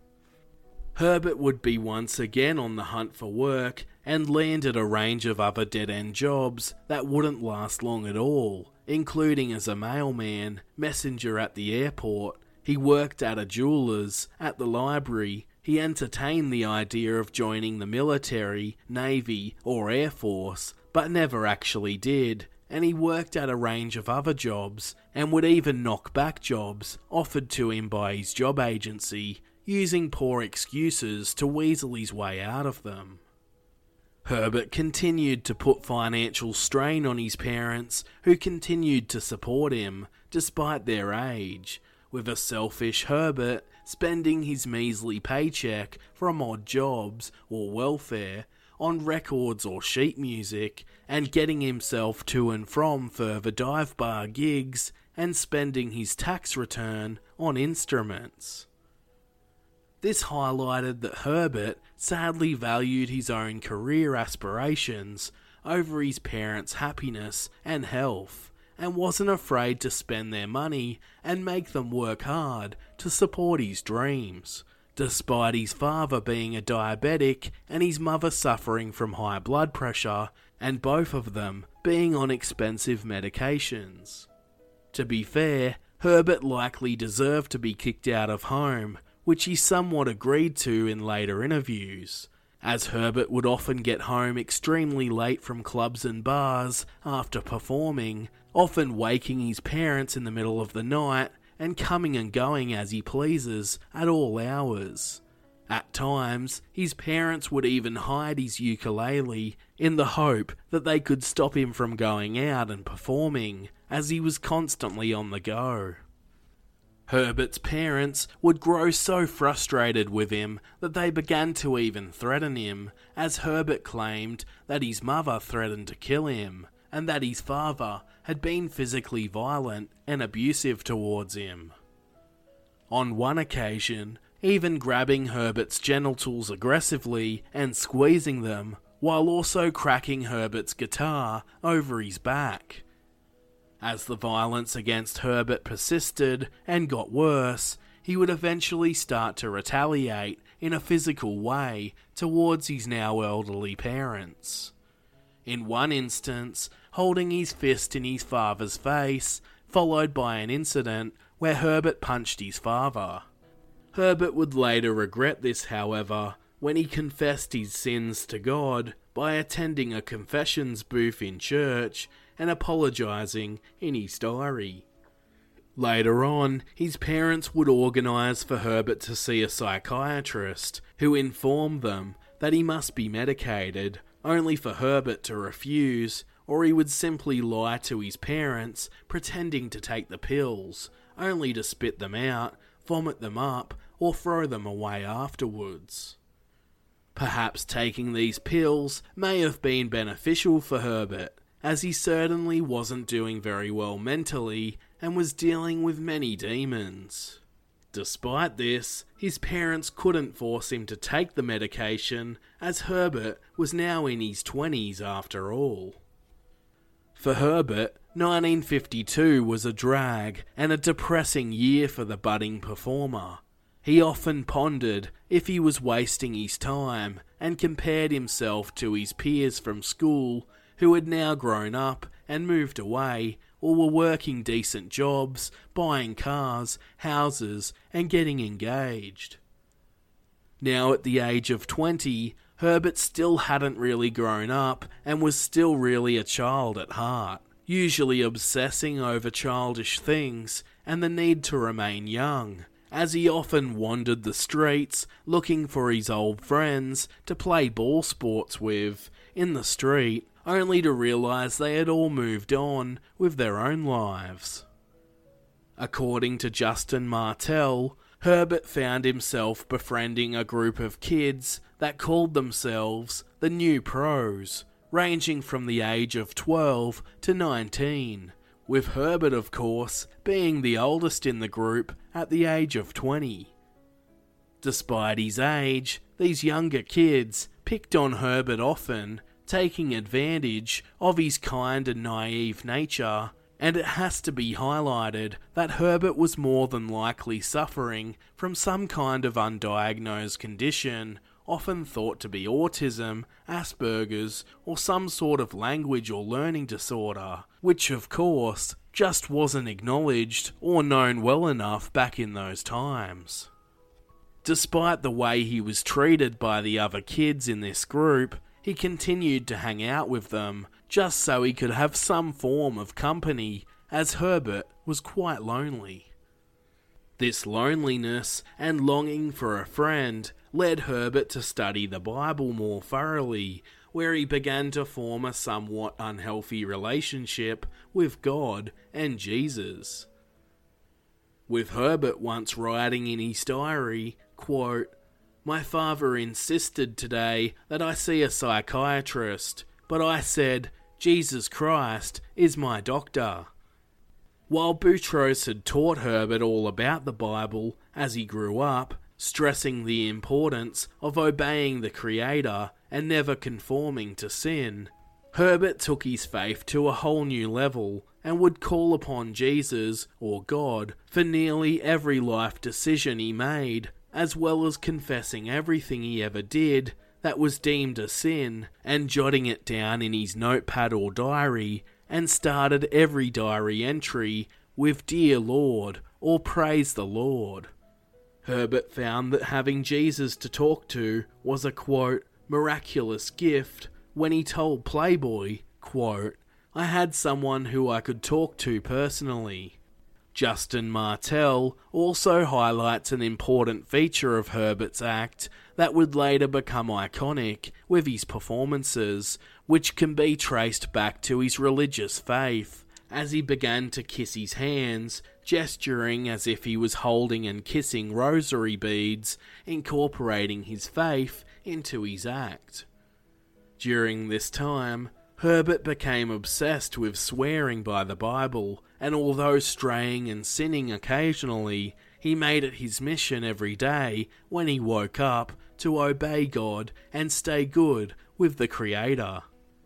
Herbert would be once again on the hunt for work and landed a range of other dead-end jobs that wouldn't last long at all, including as a mailman, messenger at the airport. He worked at a jeweller's, at the library. He entertained the idea of joining the military, navy or air force, but never actually did, and he worked at a range of other jobs and would even knock back jobs offered to him by his job agency, using poor excuses to weasel his way out of them. Herbert continued to put financial strain on his parents, who continued to support him despite their age, with a selfish Herbert spending his measly paycheck from odd jobs or welfare on records or sheet music, and getting himself to and from further dive bar gigs, and spending his tax return on instruments. This highlighted that Herbert sadly valued his own career aspirations over his parents' happiness and health, and wasn't afraid to spend their money and make them work hard to support his dreams, despite his father being a diabetic and his mother suffering from high blood pressure, and both of them being on expensive medications. To be fair, Herbert likely deserved to be kicked out of home, which he somewhat agreed to in later interviews, as Herbert would often get home extremely late from clubs and bars after performing, often waking his parents in the middle of the night and coming and going as he pleases at all hours. At times, his parents would even hide his ukulele in the hope that they could stop him from going out and performing, as he was constantly on the go. Herbert's parents would grow so frustrated with him that they began to even threaten him, as Herbert claimed that his mother threatened to kill him, and that his father had been physically violent and abusive towards him. On one occasion, even grabbing Herbert's genitals aggressively and squeezing them, while also cracking Herbert's guitar over his back. As the violence against Herbert persisted and got worse, he would eventually start to retaliate in a physical way towards his now elderly parents. In one instance, holding his fist in his father's face, followed by an incident where Herbert punched his father. Herbert would later regret this, however, when he confessed his sins to God by attending a confessions booth in church and apologising in his diary. Later on, his parents would organise for Herbert to see a psychiatrist, who informed them that he must be medicated, only for Herbert to refuse, or he would simply lie to his parents, pretending to take the pills, only to spit them out, vomit them up, or throw them away afterwards. Perhaps taking these pills may have been beneficial for Herbert, as he certainly wasn't doing very well mentally and was dealing with many demons. Despite this, his parents couldn't force him to take the medication, as Herbert was now in his twenties after all. For Herbert, nineteen fifty-two was a drag and a depressing year for the budding performer. He often pondered if he was wasting his time and compared himself to his peers from school who had now grown up and moved away or were working decent jobs, buying cars, houses, and getting engaged. Now at the age of twenty, Herbert still hadn't really grown up and was still really a child at heart, usually obsessing over childish things and the need to remain young, as he often wandered the streets looking for his old friends to play ball sports with in the street, only to realise they had all moved on with their own lives. According to Justin Martell, Herbert found himself befriending a group of kids that called themselves the New Pros, ranging from the age of twelve to nineteen, with Herbert, of course, being the oldest in the group at the age of twenty. Despite his age, these younger kids picked on Herbert often, taking advantage of his kind and naive nature, and it has to be highlighted that Herbert was more than likely suffering from some kind of undiagnosed condition, often thought to be autism, Asperger's, or some sort of language or learning disorder, which of course just wasn't acknowledged or known well enough back in those times. Despite the way he was treated by the other kids in this group, he continued to hang out with them, just so he could have some form of company, as Herbert was quite lonely. This loneliness and longing for a friend led Herbert to study the Bible more thoroughly, where he began to form a somewhat unhealthy relationship with God and Jesus. With Herbert once writing in his diary, quote, "My father insisted today that I see a psychiatrist, but I said, Jesus Christ is my doctor." While Boutros had taught Herbert all about the Bible as he grew up, stressing the importance of obeying the Creator and never conforming to sin, Herbert took his faith to a whole new level and would call upon Jesus or God for nearly every life decision he made, as well as confessing everything he ever did that was deemed a sin and jotting it down in his notepad or diary, and started every diary entry with "Dear Lord" or "Praise the Lord." Herbert found that having Jesus to talk to was a, quote, miraculous gift when he told Playboy, quote, "I had someone who I could talk to personally." Justin Martell also highlights an important feature of Herbert's act that would later become iconic with his performances, which can be traced back to his religious faith, as he began to kiss his hands, gesturing as if he was holding and kissing rosary beads, incorporating his faith into his act. During this time, Herbert became obsessed with swearing by the Bible, and although straying and sinning occasionally, he made it his mission every day when he woke up to obey God and stay good with the Creator.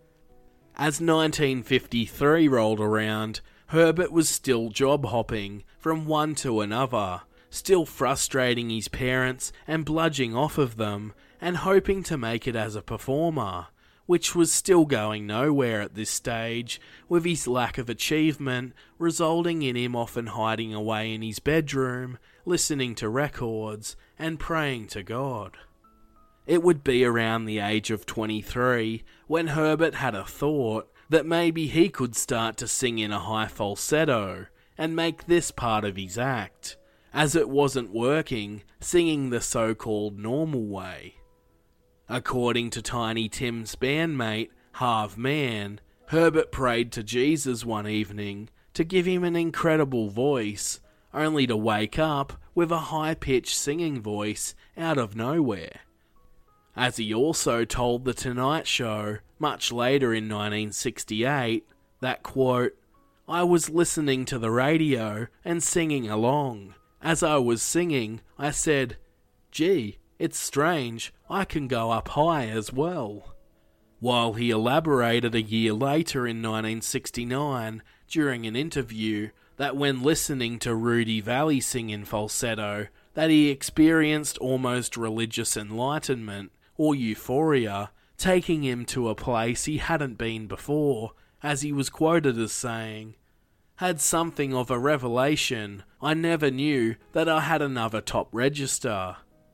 As nineteen fifty-three rolled around, Herbert was still job hopping from one to another, still frustrating his parents and bludging off of them, and hoping to make it as a performer, which was still going nowhere at this stage, with his lack of achievement resulting in him often hiding away in his bedroom, listening to records, and praying to God. It would be around the age of twenty-three when Herbert had a thought that maybe he could start to sing in a high falsetto and make this part of his act, as it wasn't working singing the so-called normal way. According to Tiny Tim's bandmate, Harv Mann, Herbert prayed to Jesus one evening to give him an incredible voice, only to wake up with a high-pitched singing voice out of nowhere. As he also told The Tonight Show, much later in nineteen sixty-eight, that, quote, "I was listening to the radio and singing along. As I was singing, I said, 'Gee, it's strange, I can go up high as well.'" While he elaborated a year later in nineteen sixty-nine, during an interview, that when listening to Rudy Vallée sing in falsetto, that he experienced almost religious enlightenment, or euphoria, taking him to a place he hadn't been before, as he was quoted as saying, "Had something of a revelation, I never knew that I had another top register."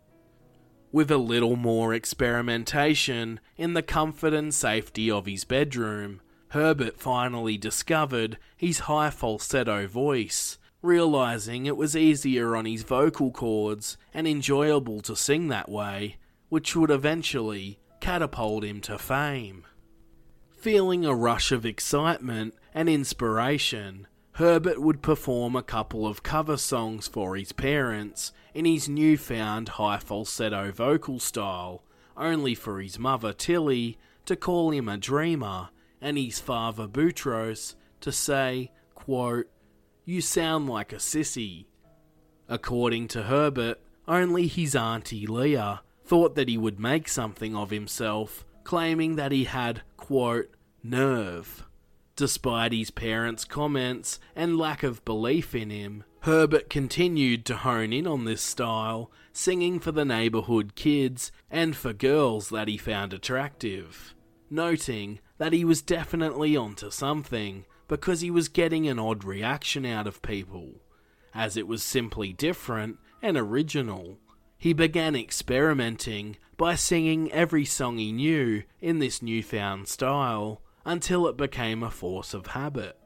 With a little more experimentation in the comfort and safety of his bedroom, Herbert finally discovered his high falsetto voice, realizing it was easier on his vocal cords and enjoyable to sing that way, which would eventually catapult him to fame. Feeling a rush of excitement and inspiration, Herbert would perform a couple of cover songs for his parents in his newfound high falsetto vocal style, only for his mother Tilly to call him a dreamer and his father Boutros to say, quote, "You sound like a sissy." According to Herbert, only his auntie Leah thought that he would make something of himself, claiming that he had, quote, "nerve." Despite his parents' comments and lack of belief in him, Herbert continued to hone in on this style, singing for the neighbourhood kids and for girls that he found attractive, noting that he was definitely onto something because he was getting an odd reaction out of people, as it was simply different and original. He began experimenting by singing every song he knew in this newfound style, until it became a force of habit.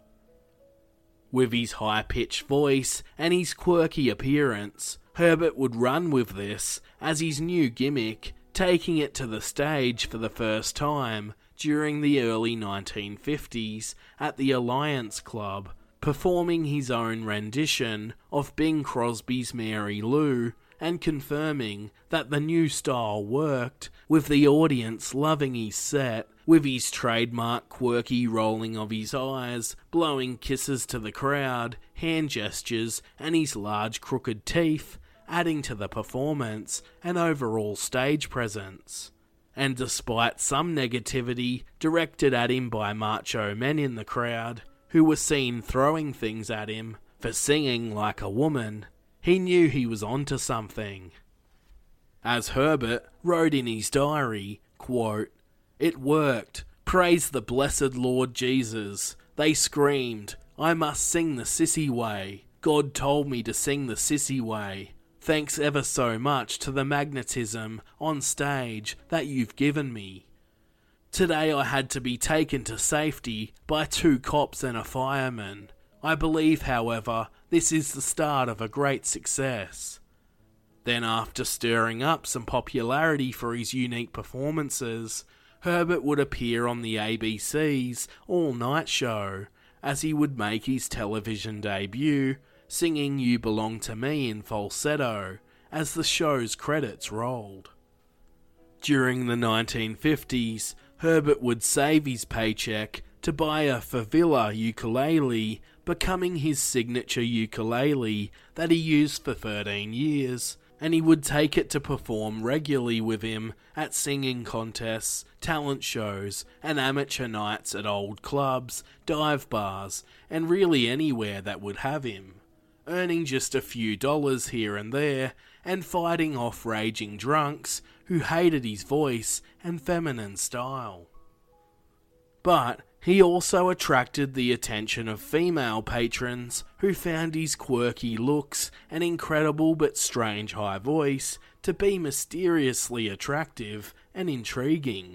With his high-pitched voice and his quirky appearance, Herbert would run with this as his new gimmick, taking it to the stage for the first time during the early nineteen fifties at the Alliance Club, performing his own rendition of Bing Crosby's Mary Lou, and confirming that the new style worked, with the audience loving his set, with his trademark quirky rolling of his eyes, blowing kisses to the crowd, hand gestures, and his large crooked teeth, adding to the performance and overall stage presence. And despite some negativity directed at him by macho men in the crowd, who were seen throwing things at him for singing like a woman, he knew he was onto something. As Herbert wrote in his diary, quote, "It worked. Praise the blessed Lord Jesus. They screamed, I must sing the sissy way. God told me to sing the sissy way. Thanks ever so much to the magnetism on stage that you've given me. Today I had to be taken to safety by two cops and a fireman. I believe, however, this is the start of a great success." Then, after stirring up some popularity for his unique performances, Herbert would appear on the A B C's all-night show, as he would make his television debut, singing You Belong to Me in falsetto, as the show's credits rolled. During the nineteen fifties, Herbert would save his paycheck to buy a Favilla ukulele, becoming his signature ukulele that he used for thirteen years, and he would take it to perform regularly with him at singing contests, talent shows, and amateur nights at old clubs, dive bars, and really anywhere that would have him, earning just a few dollars here and there, and fighting off raging drunks who hated his voice and feminine style. But he also attracted the attention of female patrons who found his quirky looks and incredible but strange high voice to be mysteriously attractive and intriguing.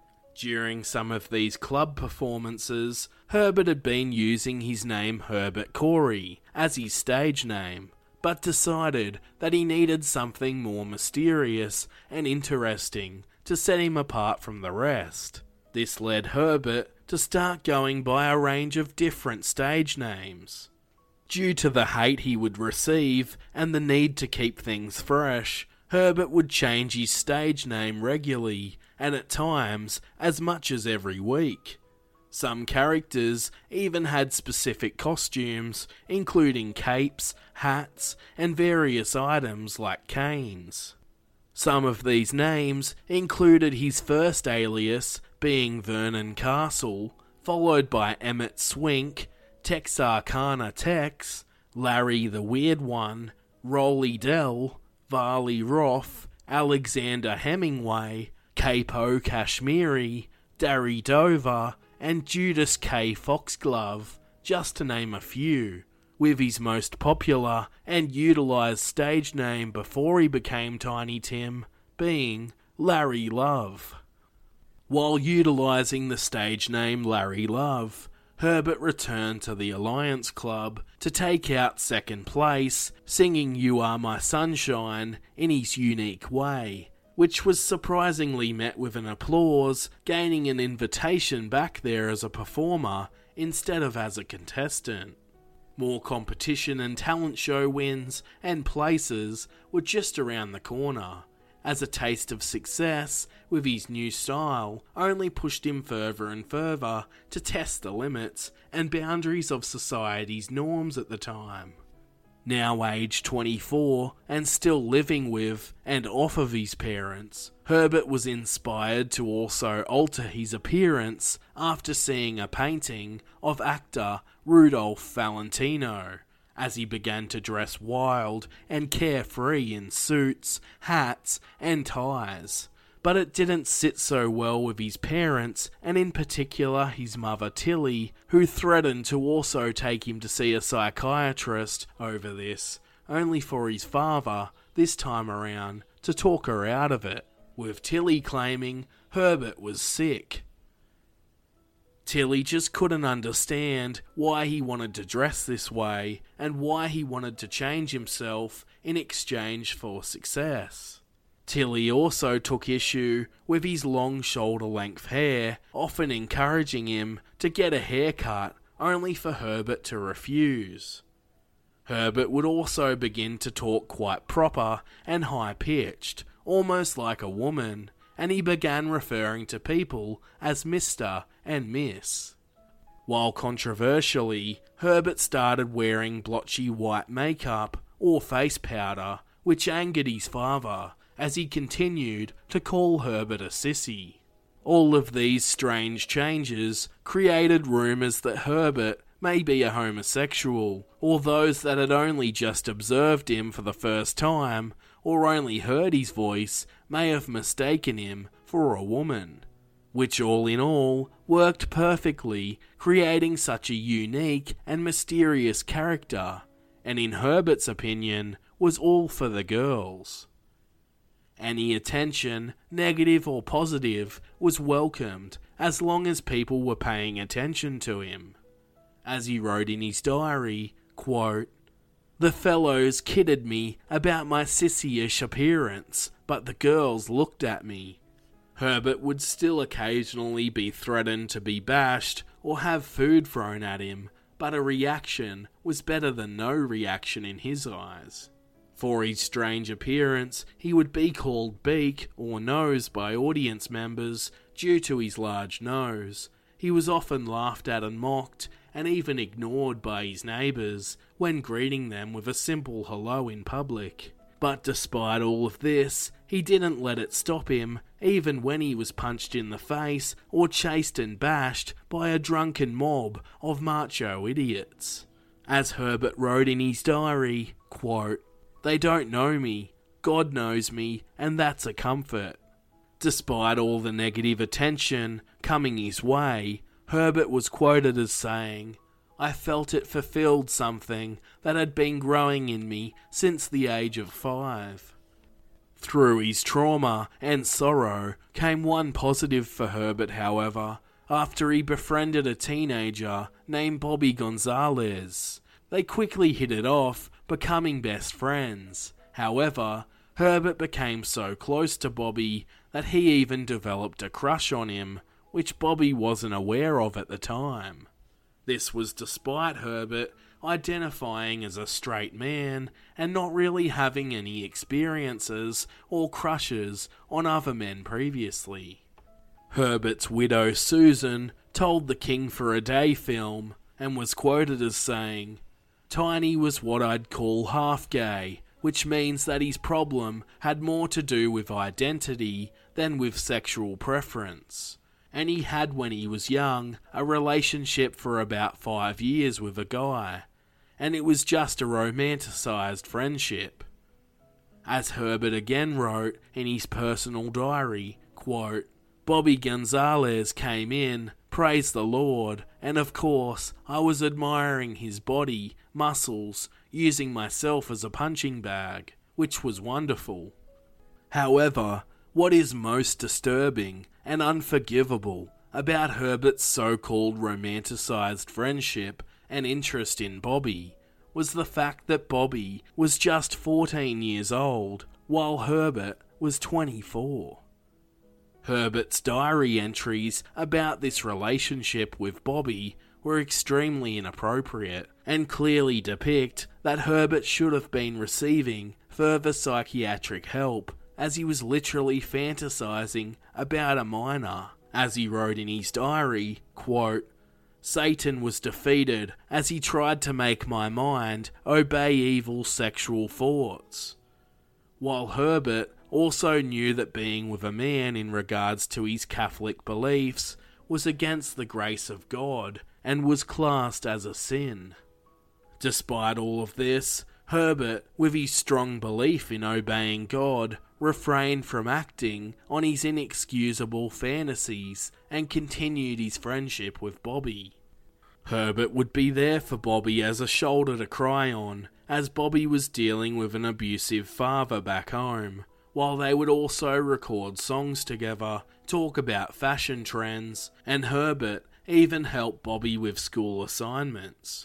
During some of these club performances, Herbert had been using his name Herbert Corey as his stage name, but decided that he needed something more mysterious and interesting to set him apart from the rest. This led Herbert to start going by a range of different stage names. Due to the hate he would receive and the need to keep things fresh, Herbert would change his stage name regularly, and at times as much as every week. Some characters even had specific costumes, including capes, hats, and various items like canes. Some of these names included his first alias being Vernon Castle, followed by Emmett Swink, Texarkana Tex, Larry the Weird One, Rolly Dell, Varley Roth, Alexander Hemingway, Capo Kashmiri, Darry Dover, and Judas K. Foxglove, just to name a few, with his most popular and utilised stage name before he became Tiny Tim being Larry Love. While utilising the stage name Larry Love, Herbert returned to the Alliance Club to take out second place, singing You Are My Sunshine in his unique way, which was surprisingly met with an applause, gaining an invitation back there as a performer instead of as a contestant. More competition and talent show wins and places were just around the corner, as a taste of success with his new style only pushed him further and further to test the limits and boundaries of society's norms at the time. Now aged twenty-four and still living with and off of his parents, Herbert was inspired to also alter his appearance after seeing a painting of actor Rudolph Valentino, as he began to dress wild and carefree in suits, hats, and ties. But it didn't sit so well with his parents, and in particular his mother Tilly, who threatened to also take him to see a psychiatrist over this, only for his father, this time around, to talk her out of it, with Tilly claiming Herbert was sick. Tilly just couldn't understand why he wanted to dress this way and why he wanted to change himself in exchange for success. Tilly also took issue with his long shoulder-length hair, often encouraging him to get a haircut only for Herbert to refuse. Herbert would also begin to talk quite proper and high-pitched, almost like a woman, and he began referring to people as Mister and Miss. While controversially, Herbert started wearing blotchy white makeup or face powder, which angered his father, as he continued to call Herbert a sissy. All of these strange changes created rumours that Herbert may be a homosexual, or those that had only just observed him for the first time, or only heard his voice, may have mistaken him for a woman, which all in all worked perfectly, creating such a unique and mysterious character, and in Herbert's opinion, was all for the girls. Any attention, negative or positive, was welcomed as long as people were paying attention to him. As he wrote in his diary, quote, "The fellows kidded me about my sissy-ish appearance, but the girls looked at me." Herbert would still occasionally be threatened to be bashed or have food thrown at him, but a reaction was better than no reaction in his eyes. For his strange appearance, he would be called Beak or Nose by audience members due to his large nose. He was often laughed at and mocked, and even ignored by his neighbours when greeting them with a simple hello in public. But despite all of this, he didn't let it stop him, even when he was punched in the face or chased and bashed by a drunken mob of macho idiots. As Herbert wrote in his diary, quote, "They don't know me, God knows me, and that's a comfort." Despite all the negative attention coming his way, Herbert was quoted as saying, "I felt it fulfilled something that had been growing in me since the age of five." Through his trauma and sorrow came one positive for Herbert, however, after he befriended a teenager named Bobby Gonzalez. They quickly hit it off, becoming best friends. However, Herbert became so close to Bobby that he even developed a crush on him, which Bobby wasn't aware of at the time. This was despite Herbert identifying as a straight man and not really having any experiences or crushes on other men previously. Herbert's widow Susan told the King for a Day film and was quoted as saying, "Tiny was what I'd call half gay, which means that his problem had more to do with identity than with sexual preference. And he had, when he was young, a relationship for about five years with a guy, and it was just a romanticised friendship." As Herbert again wrote in his personal diary, quote, "Bobby Gonzalez came in, praise the Lord, and of course I was admiring his body, muscles, using myself as a punching bag, which was wonderful. However, what is most disturbing and unforgivable about Herbert's so-called romanticised friendship and interest in Bobby was the fact that Bobby was just fourteen years old, while Herbert was twenty-four. Herbert's diary entries about this relationship with Bobby were extremely inappropriate and clearly depict that Herbert should have been receiving further psychiatric help, as he was literally fantasizing about a minor. As he wrote in his diary, quote, "Satan was defeated as he tried to make my mind obey evil sexual thoughts." While Herbert also knew that being with a man in regards to his Catholic beliefs was against the grace of God and was classed as a sin. Despite all of this, Herbert, with his strong belief in obeying God, refrained from acting on his inexcusable fantasies and continued his friendship with Bobby. Herbert would be there for Bobby as a shoulder to cry on, as Bobby was dealing with an abusive father back home, while they would also record songs together, talk about fashion trends, and Herbert even helped Bobby with school assignments.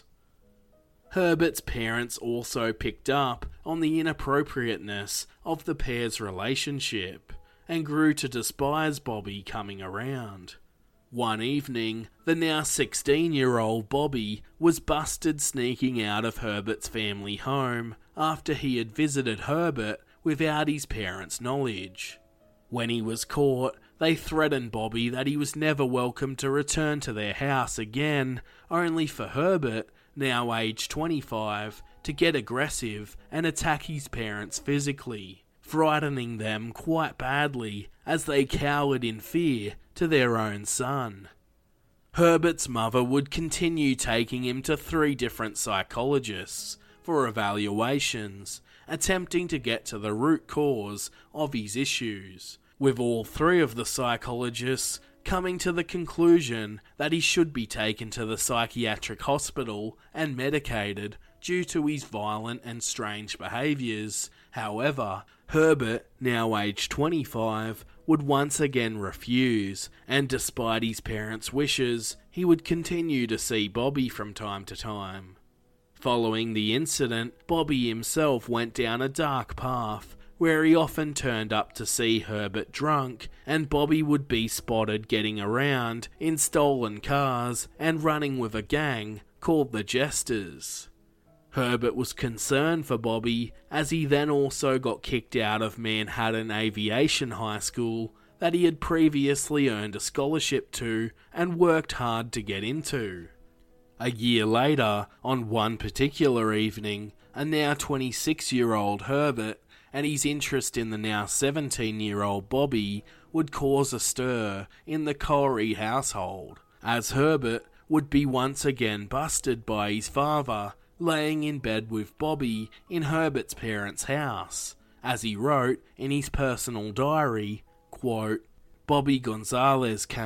Herbert's parents also picked up on the inappropriateness of the pair's relationship and grew to despise Bobby coming around. One evening, the now sixteen-year-old Bobby was busted sneaking out of Herbert's family home after he had visited Herbert without his parents' knowledge. When he was caught, they threatened Bobby that he was never welcome to return to their house again, only for Herbert, now aged twenty-five, to get aggressive and attack his parents physically, frightening them quite badly as they cowered in fear to their own son. Herbert's mother would continue taking him to three different psychologists for evaluations, attempting to get to the root cause of his issues, with all three of the psychologists coming to the conclusion that he should be taken to the psychiatric hospital and medicated due to his violent and strange behaviours. However, Herbert, now aged twenty-five, would once again refuse, and despite his parents' wishes, he would continue to see Bobby from time to time. Following the incident, Bobby himself went down a dark path, where he often turned up to see Herbert drunk, and Bobby would be spotted getting around in stolen cars and running with a gang called the Jesters. Herbert was concerned for Bobby, as he then also got kicked out of Manhattan Aviation High School that he had previously earned a scholarship to and worked hard to get into. A year later, on one particular evening, a now twenty-six-year-old Herbert and his interest in the now seventeen-year-old Bobby would cause a stir in the Corey household, as Herbert would be once again busted by his father laying in bed with Bobby in Herbert's parents' house. As he wrote in his personal diary, quote, "Bobby Gonzalez came.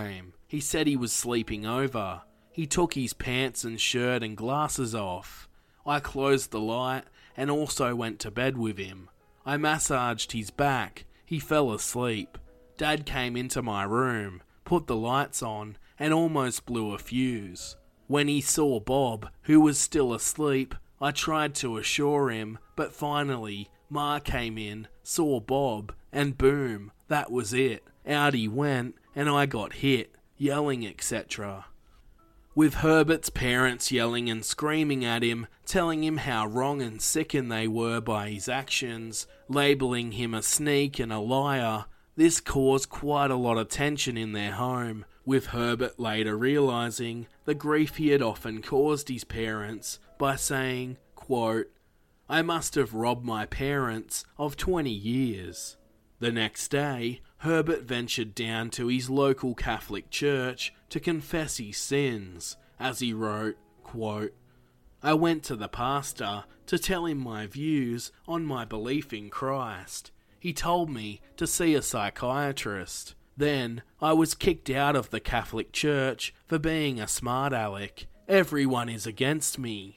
He said he was sleeping over. He took his pants and shirt and glasses off. I closed the light and also went to bed with him. I massaged his back. He fell asleep. Dad came into my room, put the lights on, and almost blew a fuse. When he saw Bob, who was still asleep, I tried to assure him, but finally, Ma came in, saw Bob, and boom, that was it. Out he went, and I got hit, yelling, et cetera. With Herbert's parents yelling and screaming at him, telling him how wrong and sickened they were by his actions, labelling him a sneak and a liar, this caused quite a lot of tension in their home, with Herbert later realising the grief he had often caused his parents by saying, quote, "I must have robbed my parents of twenty years. The next day, Herbert ventured down to his local Catholic church to confess his sins, as he wrote, quote, "I went to the pastor to tell him my views on my belief in Christ. He told me to see a psychiatrist. Then I was kicked out of the Catholic Church for being a smart aleck. Everyone is against me."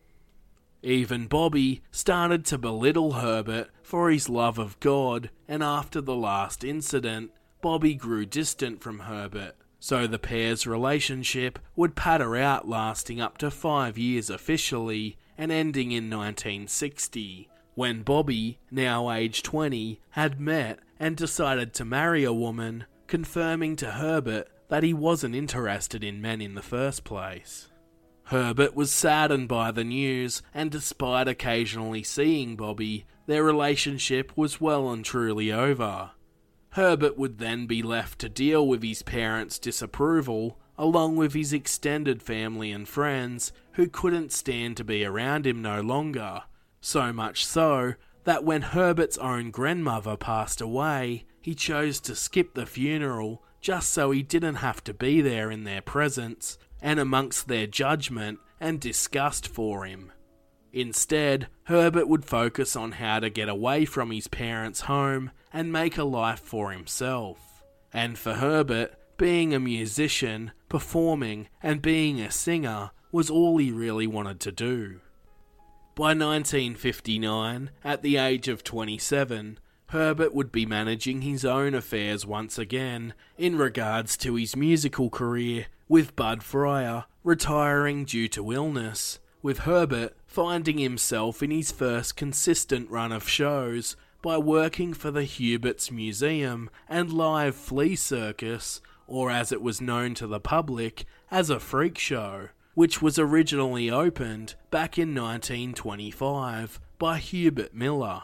Even Bobby started to belittle Herbert for his love of God, and after the last incident, Bobby grew distant from Herbert, so the pair's relationship would patter out, lasting up to five years officially and ending in nineteen sixty, when Bobby, now aged twenty, had met and decided to marry a woman, confirming to Herbert that he wasn't interested in men in the first place. Herbert was saddened by the news, and despite occasionally seeing Bobby, their relationship was well and truly over. Herbert would then be left to deal with his parents' disapproval, along with his extended family and friends, who couldn't stand to be around him no longer. So much so, that when Herbert's own grandmother passed away, he chose to skip the funeral just so he didn't have to be there in their presence, and amongst their judgment and disgust for him. Instead, Herbert would focus on how to get away from his parents' home and make a life for himself. And for Herbert, being a musician, performing, and being a singer was all he really wanted to do. By nineteen fifty-nine, at the age of twenty-seven, Herbert would be managing his own affairs once again in regards to his musical career, with Bud Fryer retiring due to illness, with Herbert finding himself in his first consistent run of shows by working for the Hubert's Museum and Live Flea Circus, or as it was known to the public as a freak show, which was originally opened back in nineteen twenty-five by Hubert Miller.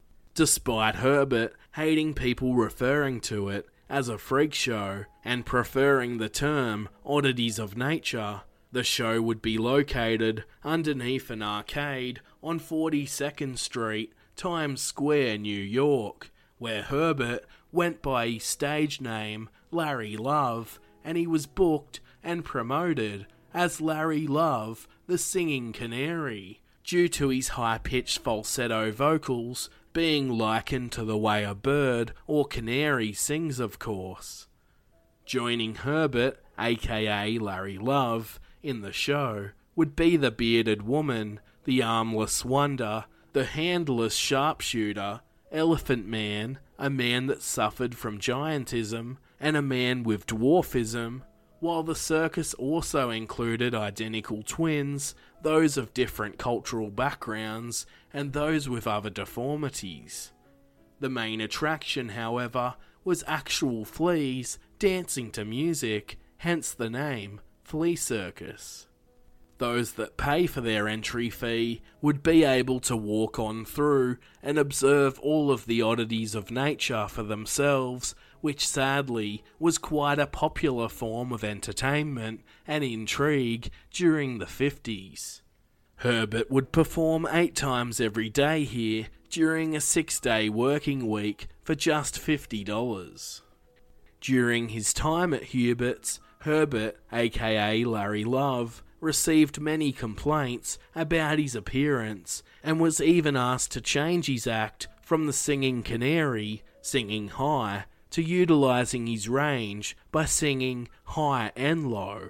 Despite Herbert hating people referring to it as a freak show and preferring the term oddities of nature, the show would be located underneath an arcade on forty-second Street, Times Square, New York, where Herbert went by his stage name Larry Love, and he was booked and promoted as Larry Love, the Singing Canary, due to his high-pitched falsetto vocals being likened to the way a bird or canary sings, of course. Joining Herbert, aka Larry Love, in the show would be the bearded woman, the armless wonder, the handless sharpshooter, Elephant Man, a man that suffered from giantism, and a man with dwarfism, while the circus also included identical twins, those of different cultural backgrounds, and those with other deformities. The main attraction, however, was actual fleas dancing to music, hence the name Flea Circus. Those that pay for their entry fee would be able to walk on through and observe all of the oddities of nature for themselves, which sadly was quite a popular form of entertainment and intrigue during the fifties. Herbert would perform eight times every day here during a six-day working week for just fifty dollars. During his time at Hubert's, Herbert, aka Larry Love, received many complaints about his appearance and was even asked to change his act from the Singing Canary, singing high, to utilising his range by singing high and low.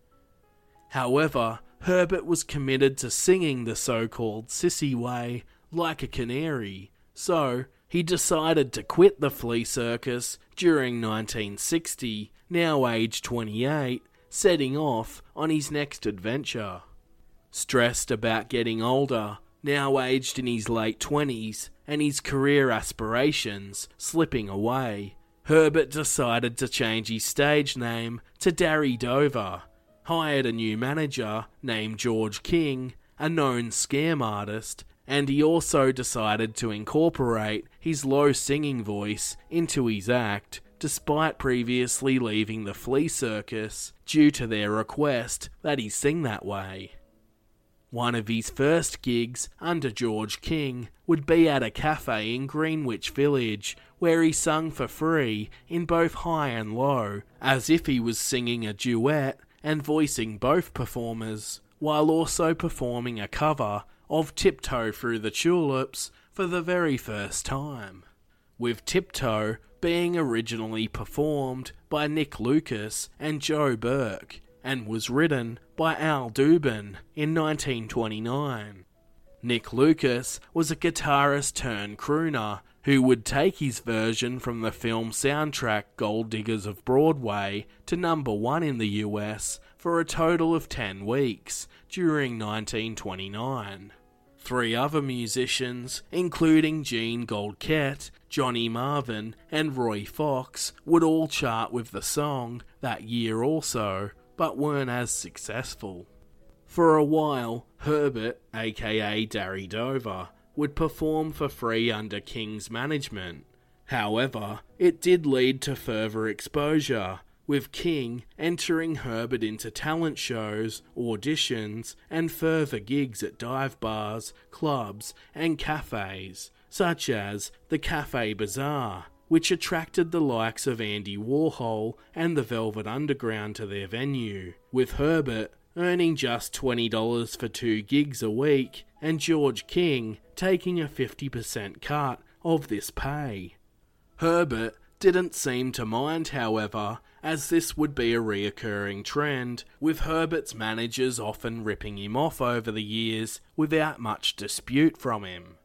However, Herbert was committed to singing the so-called sissy way like a canary, so he decided to quit the flea circus during nineteen sixty, now aged twenty-eight, setting off on his next adventure. Stressed about getting older, now aged in his late twenties, and his career aspirations slipping away, Herbert decided to change his stage name to Darry Dover, hired a new manager named George King, a known scam artist, and he also decided to incorporate his low singing voice into his act, despite previously leaving the flea circus due to their request that he sing that way. One of his first gigs under George King would be at a cafe in Greenwich Village, where he sung for free in both high and low, as if he was singing a duet and voicing both performers, while also performing a cover of Tiptoe Through the Tulips for the very first time, with Tiptoe being originally performed by Nick Lucas and Joe Burke, and was written by Al Dubin in nineteen twenty-nine. Nick Lucas was a guitarist turned crooner who would take his version from the film soundtrack Gold Diggers of Broadway to number one in the U S for a total of ten weeks during nineteen twenty-nine. Three other musicians, including Gene Goldkett, Johnny Marvin, and Roy Fox, would all chart with the song that year also, but weren't as successful. For a while, Herbert, aka Darry Dover, would perform for free under King's management. However, it did lead to further exposure, with King entering Herbert into talent shows, auditions, and further gigs at dive bars, clubs, and cafes, such as the Cafe Bazaar, which attracted the likes of Andy Warhol and the Velvet Underground to their venue, with Herbert earning just twenty dollars for two gigs a week, and George King taking a fifty percent cut of this pay. Herbert didn't seem to mind, however, as this would be a reoccurring trend, with Herbert's managers often ripping him off over the years without much dispute from him.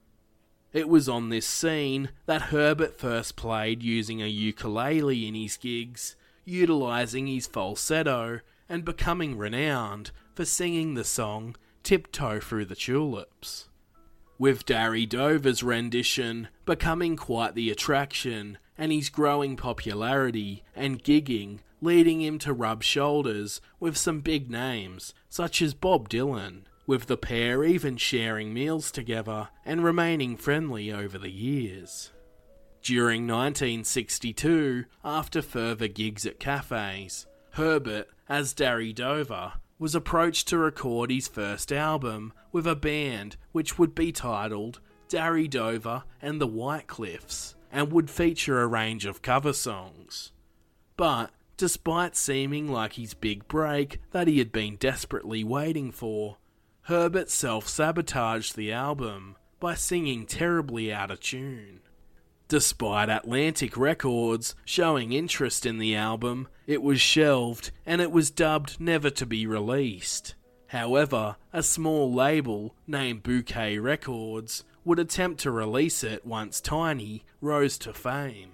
It was on this scene that Herbert first played using a ukulele in his gigs, utilising his falsetto and becoming renowned for singing the song Tiptoe Through the Tulips, with Darry Dover's rendition becoming quite the attraction and his growing popularity and gigging leading him to rub shoulders with some big names such as Bob Dylan, with the pair even sharing meals together and remaining friendly over the years. During nineteen sixty-two, after further gigs at cafes, Herbert, as Darry Dover, was approached to record his first album with a band which would be titled Darry Dover and the Whitecliffs, and would feature a range of cover songs. But, despite seeming like his big break that he had been desperately waiting for, Herbert self-sabotaged the album by singing terribly out of tune. Despite Atlantic Records showing interest in the album, it was shelved and it was dubbed never to be released. However, a small label named Bouquet Records would attempt to release it once Tiny rose to fame.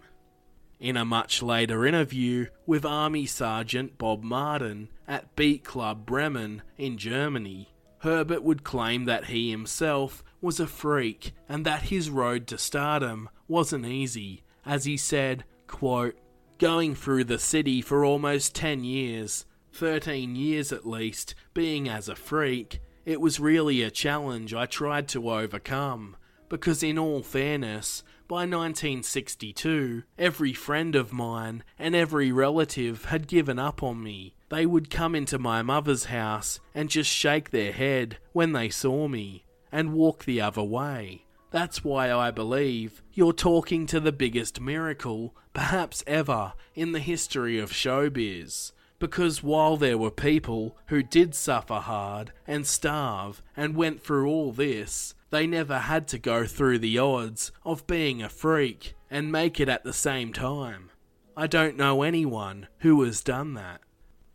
In a much later interview with Army Sergeant Bob Martin at Beat Club Bremen in Germany, Herbert would claim that he himself was a freak and that his road to stardom wasn't easy, as he said, quote, "Going through the city for almost ten years, thirteen years at least, being as a freak, it was really a challenge I tried to overcome, because in all fairness, by nineteen sixty-two, every friend of mine and every relative had given up on me. They would come into my mother's house and just shake their head when they saw me, and walk the other way. That's why I believe you're talking to the biggest miracle, perhaps ever, in the history of showbiz. Because while there were people who did suffer hard and starve and went through all this, they never had to go through the odds of being a freak and make it at the same time. I don't know anyone who has done that.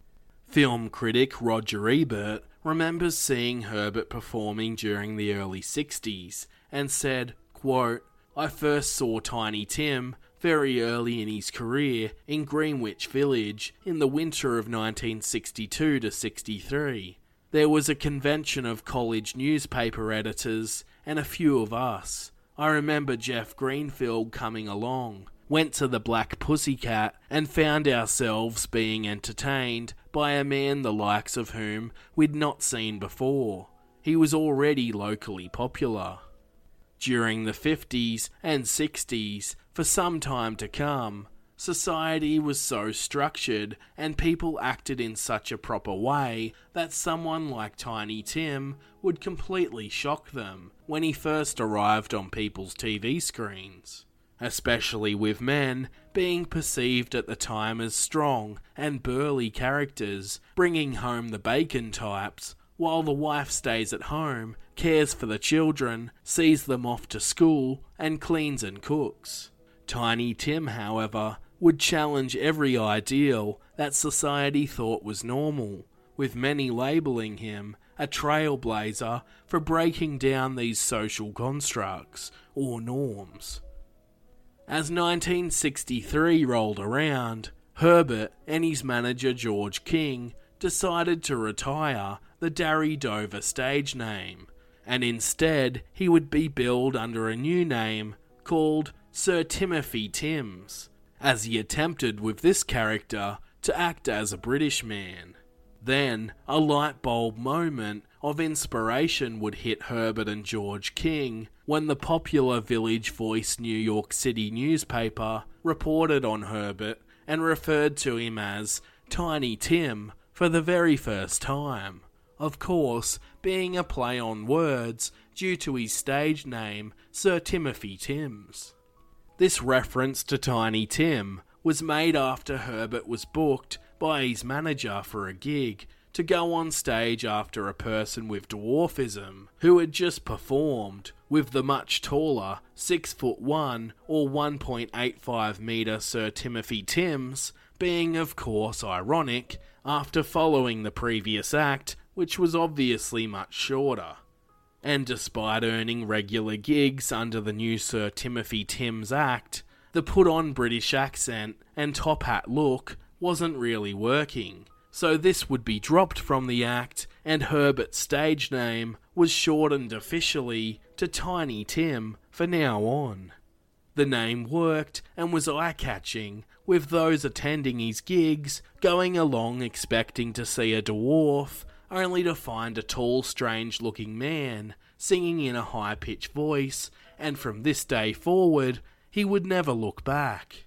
Film critic Roger Ebert remembers seeing Herbert performing during the early sixties and said, quote, "I first saw Tiny Tim very early in his career in Greenwich Village in the winter of nineteen sixty-two to sixty-three. There was a convention of college newspaper editors and a few of us. I remember Jeff Greenfield coming along, went to the Black Pussycat and found ourselves being entertained by a man the likes of whom we'd not seen before. He was already locally popular." During the fifties and sixties, for some time to come, society was so structured and people acted in such a proper way that someone like Tiny Tim would completely shock them when he first arrived on people's T V screens, especially with men being perceived at the time as strong and burly characters bringing home the bacon types, while the wife stays at home, cares for the children, sees them off to school, and cleans and cooks. Tiny Tim, however, would challenge every ideal that society thought was normal, with many labelling him a trailblazer for breaking down these social constructs or norms. As nineteen sixty-three rolled around, Herbert and his manager George King decided to retire the Darry Dover stage name, and instead he would be billed under a new name called Sir Timothy Timms, as he attempted with this character to act as a British man. Then, a light bulb moment of inspiration would hit Herbert and George King when the popular Village Voice New York City newspaper reported on Herbert and referred to him as Tiny Tim for the very first time. Of course, being a play on words due to his stage name, Sir Timothy Timms. This reference to Tiny Tim was made after Herbert was booked by his manager for a gig to go on stage after a person with dwarfism who had just performed with the much taller six foot one or one point eight five metre Sir Timothy Timms, being of course ironic after following the previous act, which was obviously much shorter. And despite earning regular gigs under the new Sir Timothy Timms act, the put-on British accent and top hat look wasn't really working, so this would be dropped from the act and Herbert's stage name was shortened officially to Tiny Tim for now on. The name worked and was eye-catching, with those attending his gigs going along expecting to see a dwarf, only to find a tall, strange-looking man singing in a high-pitched voice, and from this day forward, he would never look back.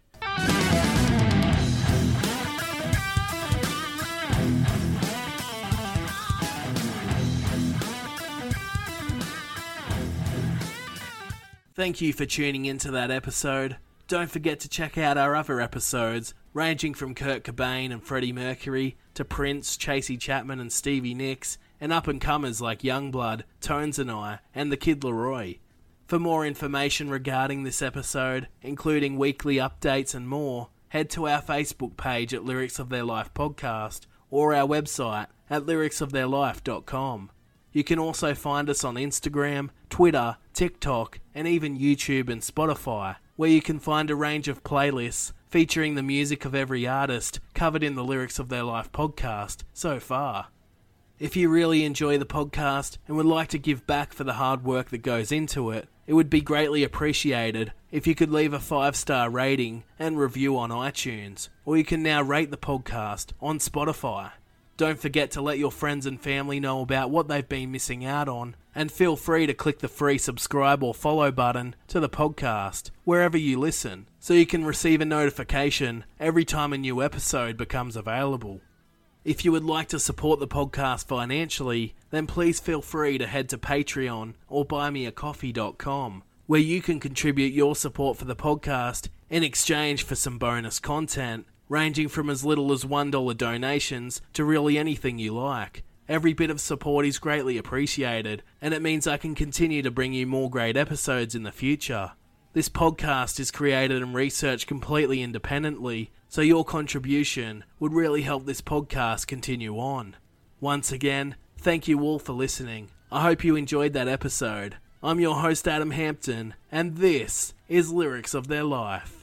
Thank you for tuning into that episode. Don't forget to check out our other episodes, ranging from Kurt Cobain and Freddie Mercury to Prince, Tracy Chapman and Stevie Nicks, and up-and-comers like Youngblood, Tones and I, and the Kid Laroi. For more information regarding this episode, including weekly updates and more, head to our Facebook page at Lyrics of Their Life Podcast or our website at lyrics of their life dot com. You can also find us on Instagram, Twitter, TikTok, and even YouTube and Spotify, where you can find a range of playlists featuring the music of every artist covered in the Lyrics of Their Life podcast so far. If you really enjoy the podcast and would like to give back for the hard work that goes into it, it would be greatly appreciated if you could leave a five-star rating and review on iTunes, or you can now rate the podcast on Spotify. Don't forget to let your friends and family know about what they've been missing out on, and feel free to click the free subscribe or follow button to the podcast wherever you listen, so you can receive a notification every time a new episode becomes available. If you would like to support the podcast financially, then please feel free to head to Patreon or buy me a coffee dot com, where you can contribute your support for the podcast in exchange for some bonus content, ranging from as little as one dollar donations to really anything you like. Every bit of support is greatly appreciated, and it means I can continue to bring you more great episodes in the future. This podcast is created and researched completely independently, so your contribution would really help this podcast continue on. Once again, thank you all for listening. I hope you enjoyed that episode. I'm your host Adam Hampton, and this is Lyrics of Their Life.